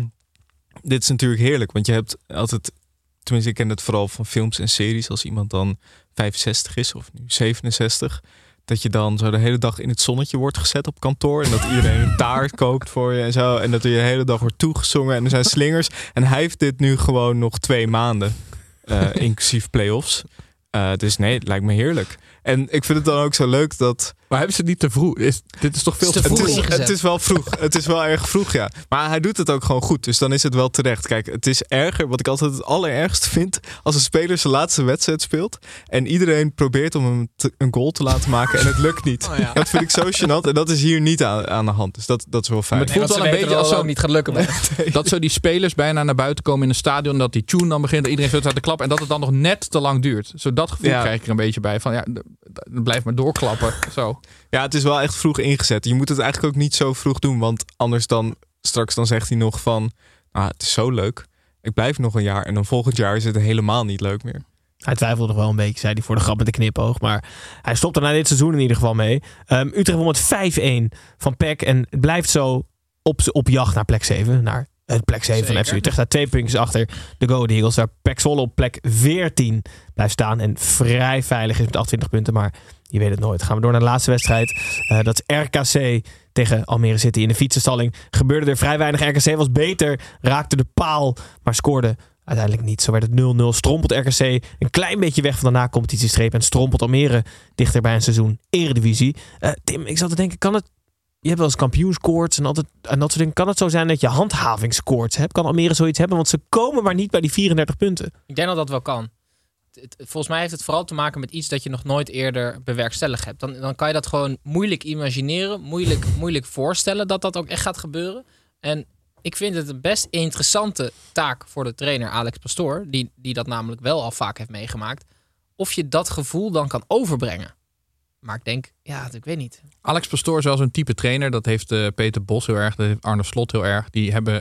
dit is natuurlijk heerlijk. Want je hebt altijd, tenminste ik ken het vooral van films en series. Als iemand dan vijfenzestig is of nu zevenenzestig. Dat je dan zo de hele dag in het zonnetje wordt gezet op kantoor. En dat iedereen een taart koopt voor je en zo. En dat er je de hele dag wordt toegezongen. En er zijn slingers. En hij heeft dit nu gewoon nog twee maanden. Uh, inclusief play-offs. Uh, dus nee, het lijkt me heerlijk. En ik vind het dan ook zo leuk dat... Maar hebben ze het niet te vroeg? Is, dit is toch veel te vroeg? Het is, het is wel vroeg. Het is wel erg vroeg, ja. Maar hij doet het ook gewoon goed. Dus dan is het wel terecht. Kijk, het is erger. Wat ik altijd het allerergste vind... als een speler zijn laatste wedstrijd speelt... en iedereen probeert om hem te, een goal te laten maken... en het lukt niet. Oh ja. Dat vind ik zo gênant. En dat is hier niet aan, aan de hand. Dus dat, dat is wel fijn. Maar het voelt nee, wel een beetje als zo niet gaat lukken. Nee, nee. Dat zo die spelers bijna naar buiten komen in een stadion... dat die tune dan begint, dat iedereen zo staat te klappen... en dat het dan nog net te lang duurt. Zo dat gevoel ja. krijg ik er een beetje bij. Van ja, blijf maar doorklappen. Zo. Ja, het is wel echt vroeg ingezet. Je moet het eigenlijk ook niet zo vroeg doen. Want anders dan, straks dan zegt hij nog van... Ah, het is zo leuk. Ik blijf nog een jaar. En dan volgend jaar is het helemaal niet leuk meer. Hij twijfelde nog wel een beetje, zei hij voor de grap met de knipoog. Maar hij stopt er na dit seizoen in ieder geval mee. Um, Utrecht won met vijf-een van P E C. En het blijft zo op, op jacht naar plek zeven. Naar het plek zeven Zeker. van F C Utrecht. Staat twee puntjes achter de Go Ahead Eagles. Waar P E C Zwolle op plek veertien blijft staan. En vrij veilig is met achtentwintig punten. Maar je weet het nooit. Gaan we door naar de laatste wedstrijd. Uh, dat is R K C tegen Almere City in de fietsenstalling. Gebeurde er vrij weinig. R K C was beter. Raakte de paal. Maar scoorde uiteindelijk niet. Zo werd het nul nul. Strompelt R K C een klein beetje weg van de na-competitiestreep. En strompelt Almere dichter bij een seizoen Eredivisie. Uh, Tim, ik zat te denken, kan het... Je hebt wel eens kampioenskoorts en, altijd, en dat soort dingen. Kan het zo zijn dat je handhavingskoorts hebt? Kan Almere zoiets hebben? Want ze komen maar niet bij die vierendertig punten. Ik denk dat dat wel kan. Volgens mij heeft het vooral te maken met iets dat je nog nooit eerder bewerkstelligd hebt. Dan, dan kan je dat gewoon moeilijk imagineren. Moeilijk, moeilijk voorstellen dat dat ook echt gaat gebeuren. En ik vind het een best interessante taak voor de trainer Alex Pastoor. Die, die dat namelijk wel al vaak heeft meegemaakt. Of je dat gevoel dan kan overbrengen. Maar ik denk, ja, ik weet niet. Alex Pastoor is wel zo'n type trainer. Dat heeft uh, Peter Bos heel erg. Dat heeft Arne Slot heel erg. Die hebben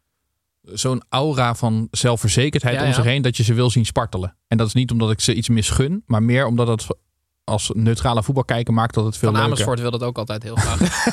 zo'n aura van zelfverzekerdheid ja, om zich ja. heen dat je ze wil zien spartelen. En dat is niet omdat ik ze iets misgun, maar meer omdat het als neutrale voetbalkijker maakt dat het veel van leuker. Amersfoort wil dat ook altijd heel graag.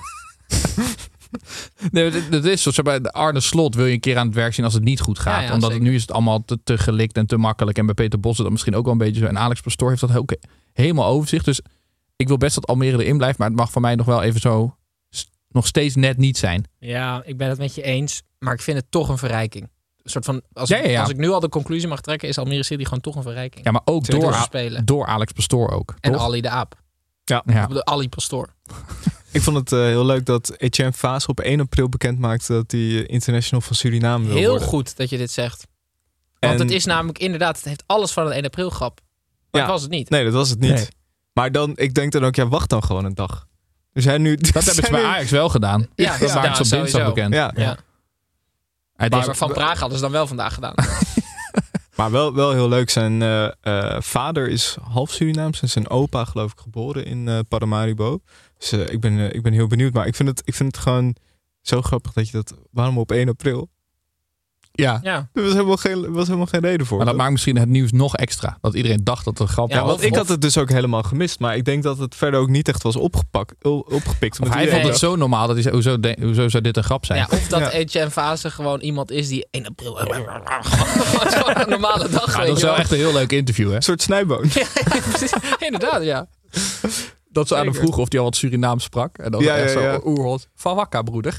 Nee, dat is zo. Bij Arne Slot wil je een keer aan het werk zien als het niet goed gaat. Ja, ja, omdat het, nu is het allemaal te, te gelikt en te makkelijk. En bij Peter Bos is dat misschien ook wel een beetje zo. En Alex Pastoor heeft dat ook helemaal overzicht. Dus ik wil best dat Almere erin blijft, maar het mag voor mij nog wel even zo nog steeds net niet zijn. Ja, ik ben het met je eens. Maar ik vind het toch een verrijking. Een soort van, als, ja, ja, ja. als ik nu al de conclusie mag trekken, is Almere City gewoon toch een verrijking. Ja, maar ook door, A- door Alex Pastoor ook. En toch? Ali de Aap. Ja. ja. De Ali Pastoor. Ik vond het uh, heel leuk dat Etienne Vaas op één april bekend maakte dat hij international van Suriname wil heel worden. Heel goed dat je dit zegt. Want en... het is namelijk inderdaad, het heeft alles van een één april grap. Maar ja, dat was het niet. Nee, dat was het niet. Nee. Maar dan, ik denk dan ook, ja, wacht dan gewoon een dag. Er zijn nu, dat hebben ze bij Ajax wel gedaan. Ja, dat ja, maakt ze ja, op dinsdag bekend. Ja. Ja. Ja. Maar is... Van Praag hadden ze dan wel vandaag gedaan. Maar wel, wel heel leuk. Zijn uh, uh, vader is half Surinaams en zijn opa geloof ik geboren in uh, Paramaribo. Dus uh, ik, ben, uh, ik ben heel benieuwd. Maar ik vind, het, ik vind het gewoon zo grappig dat je dat... Waarom op één april? Ja. ja. Er was helemaal, geen, was helemaal geen reden voor. Maar dat maakt misschien het nieuws nog extra. Dat iedereen dacht dat het een grap was. Ja, want ik had het dus ook helemaal gemist. Maar ik denk dat het verder ook niet echt was opgepakt, opgepikt. Of hij vond het zo normaal dat hij zei, hoezo, de, hoezo zou dit een grap zijn? Ja, of dat ja. Etienne Vase gewoon iemand is die één april... Gewoon een normale dag. Ja, dat is wel echt een heel leuk interview, hè? Een soort snijboon. Ja, precies. Inderdaad, ja. Dat ze aan hem vroegen of hij al wat Surinaams sprak. En dan ja, echt ja, ja. zo oerhot. Van wakka, broeder.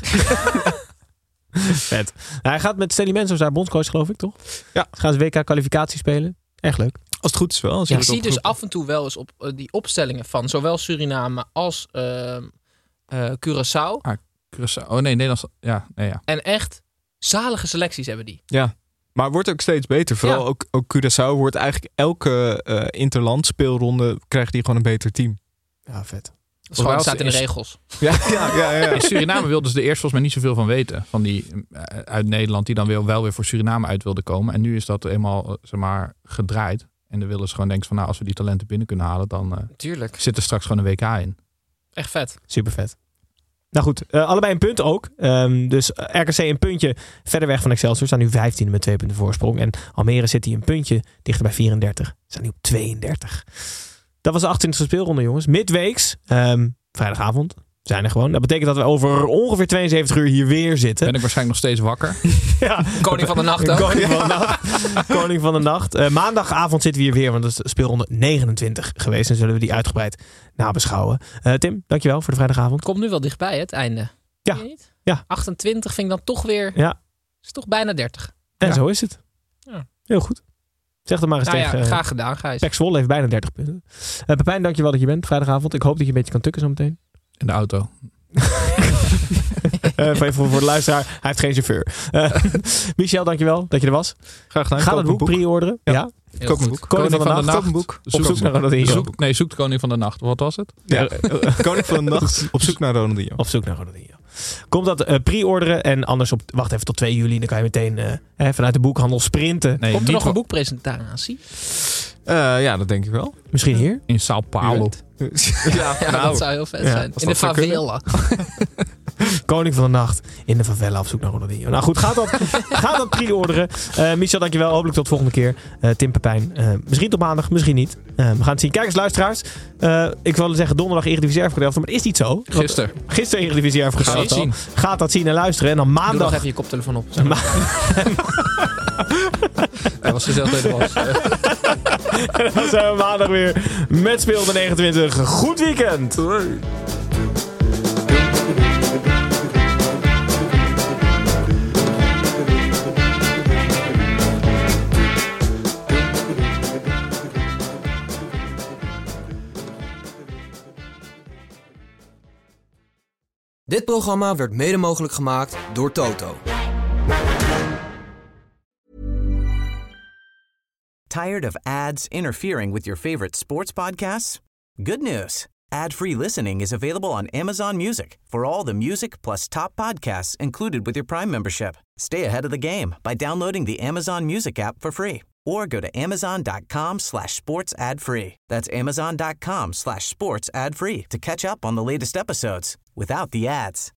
Vet. Nou, hij gaat met Stanley Menzo zijn bondscoach, geloof ik, toch? Ja. Ze gaan ze W K-kwalificatie spelen. Erg leuk. Als het goed is wel. Als ja, ik zie dus af en toe wel eens op uh, die opstellingen van zowel Suriname als uh, uh, Curaçao. Ah, Curaçao. Oh nee, Nederlands. Ja, nee, ja. En echt zalige selecties hebben die. Ja. Maar het wordt ook steeds beter. Vooral Ja. ook, ook Curaçao wordt eigenlijk elke uh, interland speelronde krijgt die gewoon een beter team. Ja, vet. Dat is gewoon, staat in de regels. Ja, ja, ja, ja. In Suriname wilden ze er eerst volgens mij niet zoveel van weten. Van die uh, uit Nederland die dan weer, wel weer voor Suriname uit wilden komen. En nu is dat eenmaal uh, zeg maar, gedraaid. En dan willen ze gewoon denken van nou, als we die talenten binnen kunnen halen, dan uh, Tuurlijk. zit er straks gewoon een W K in. Echt vet. Super vet. Nou goed, uh, allebei een punt ook. Um, dus R K C een puntje verder weg van Excelsior. Staan nu vijftiende met twee punten voorsprong. En Almere zit hier een puntje dichter bij vierendertig. Staan nu op tweeëndertig. Dat was de achtentwintigste speelronde, jongens. Midweeks, um, vrijdagavond, zijn er gewoon. Dat betekent dat we over ongeveer tweeënzeventig uur hier weer zitten. Ben ik waarschijnlijk nog steeds wakker. Ja. Koning van de nacht ook. Koning van de nacht. Koning van de nacht. Uh, maandagavond zitten we hier weer, want dat is speelronde negenentwintig geweest. En zullen we die uitgebreid nabeschouwen. Uh, Tim, dankjewel voor de vrijdagavond. Komt nu wel dichtbij, hè, het einde. Ja. Niet? Ja. achtentwintig vind ik dan toch weer... Ja. Is toch bijna dertig. En Ja. zo is het. Ja. Heel goed. Zeg het maar eens Nou tegen... ja, uh, graag gedaan, Gijs. Pek Zwolle heeft bijna dertig punten. Uh, Pepijn, dankjewel dat je bent vrijdagavond. Ik hoop dat je een beetje kan tukken zo meteen. In de auto. uh, voor, voor, voor de luisteraar, hij heeft geen chauffeur. Uh, Michel, dankjewel dat je er was. Graag gedaan. Ga het boek, boek. pre-orderen. Ja. ja. Heel Koop een goed. boek. Koning, Koning van de, de Nacht. Koop een boek. Op zoek naar Ronaldinho. Zoek, nee, zoek de Koning van de Nacht. Wat was het? Ja. Koning van de Nacht op zoek naar Ronaldinho. Op zoek naar Ronaldinho. Komt dat uh, pre-orderen en anders op, wacht even tot twee juli. Dan kan je meteen uh, eh, vanuit de boekhandel sprinten. Nee, Komt er nog wa- een boekpresentatie? Uh, ja, dat denk ik wel. Misschien hier? In Sao Paulo. ja, Ja, nou, dat zou heel vet ja, zijn. als In de dat zou kunnen. favela. Koning van de Nacht in de favela op zoek naar Ronaldinho. Nou goed, gaat dat, gaat dat pre-orderen. Uh, Michel, dankjewel. Hopelijk tot volgende keer. Uh, Tim, Pepijn. Uh, misschien tot maandag, misschien niet. Uh, we gaan het zien. Kijk eens, luisteraars. Uh, ik wilde zeggen donderdag Eredivisie Erfgoed, maar het is niet zo. Gisteren. Gisteren Eredivisie Erfgoed. Ga dat zien. Gaat dat zien en luisteren. En dan Doe maandag... nog even je koptelefoon op. Ma- Hij was gezellig dat je er was. en dan zijn we maandag weer met Speelde negenentwintig. Goed weekend! Dit programma werd mede mogelijk gemaakt door Toto. Tired of ads interfering with your favorite sports podcasts? Good news. Ad-free listening is available on Amazon Music for all the music plus top podcasts included with your Prime membership. Stay ahead of the game by downloading the Amazon Music app for free or go to amazon.com slash sports ad free. That's amazon.com slash sports ad free to catch up on the latest episodes without the ads.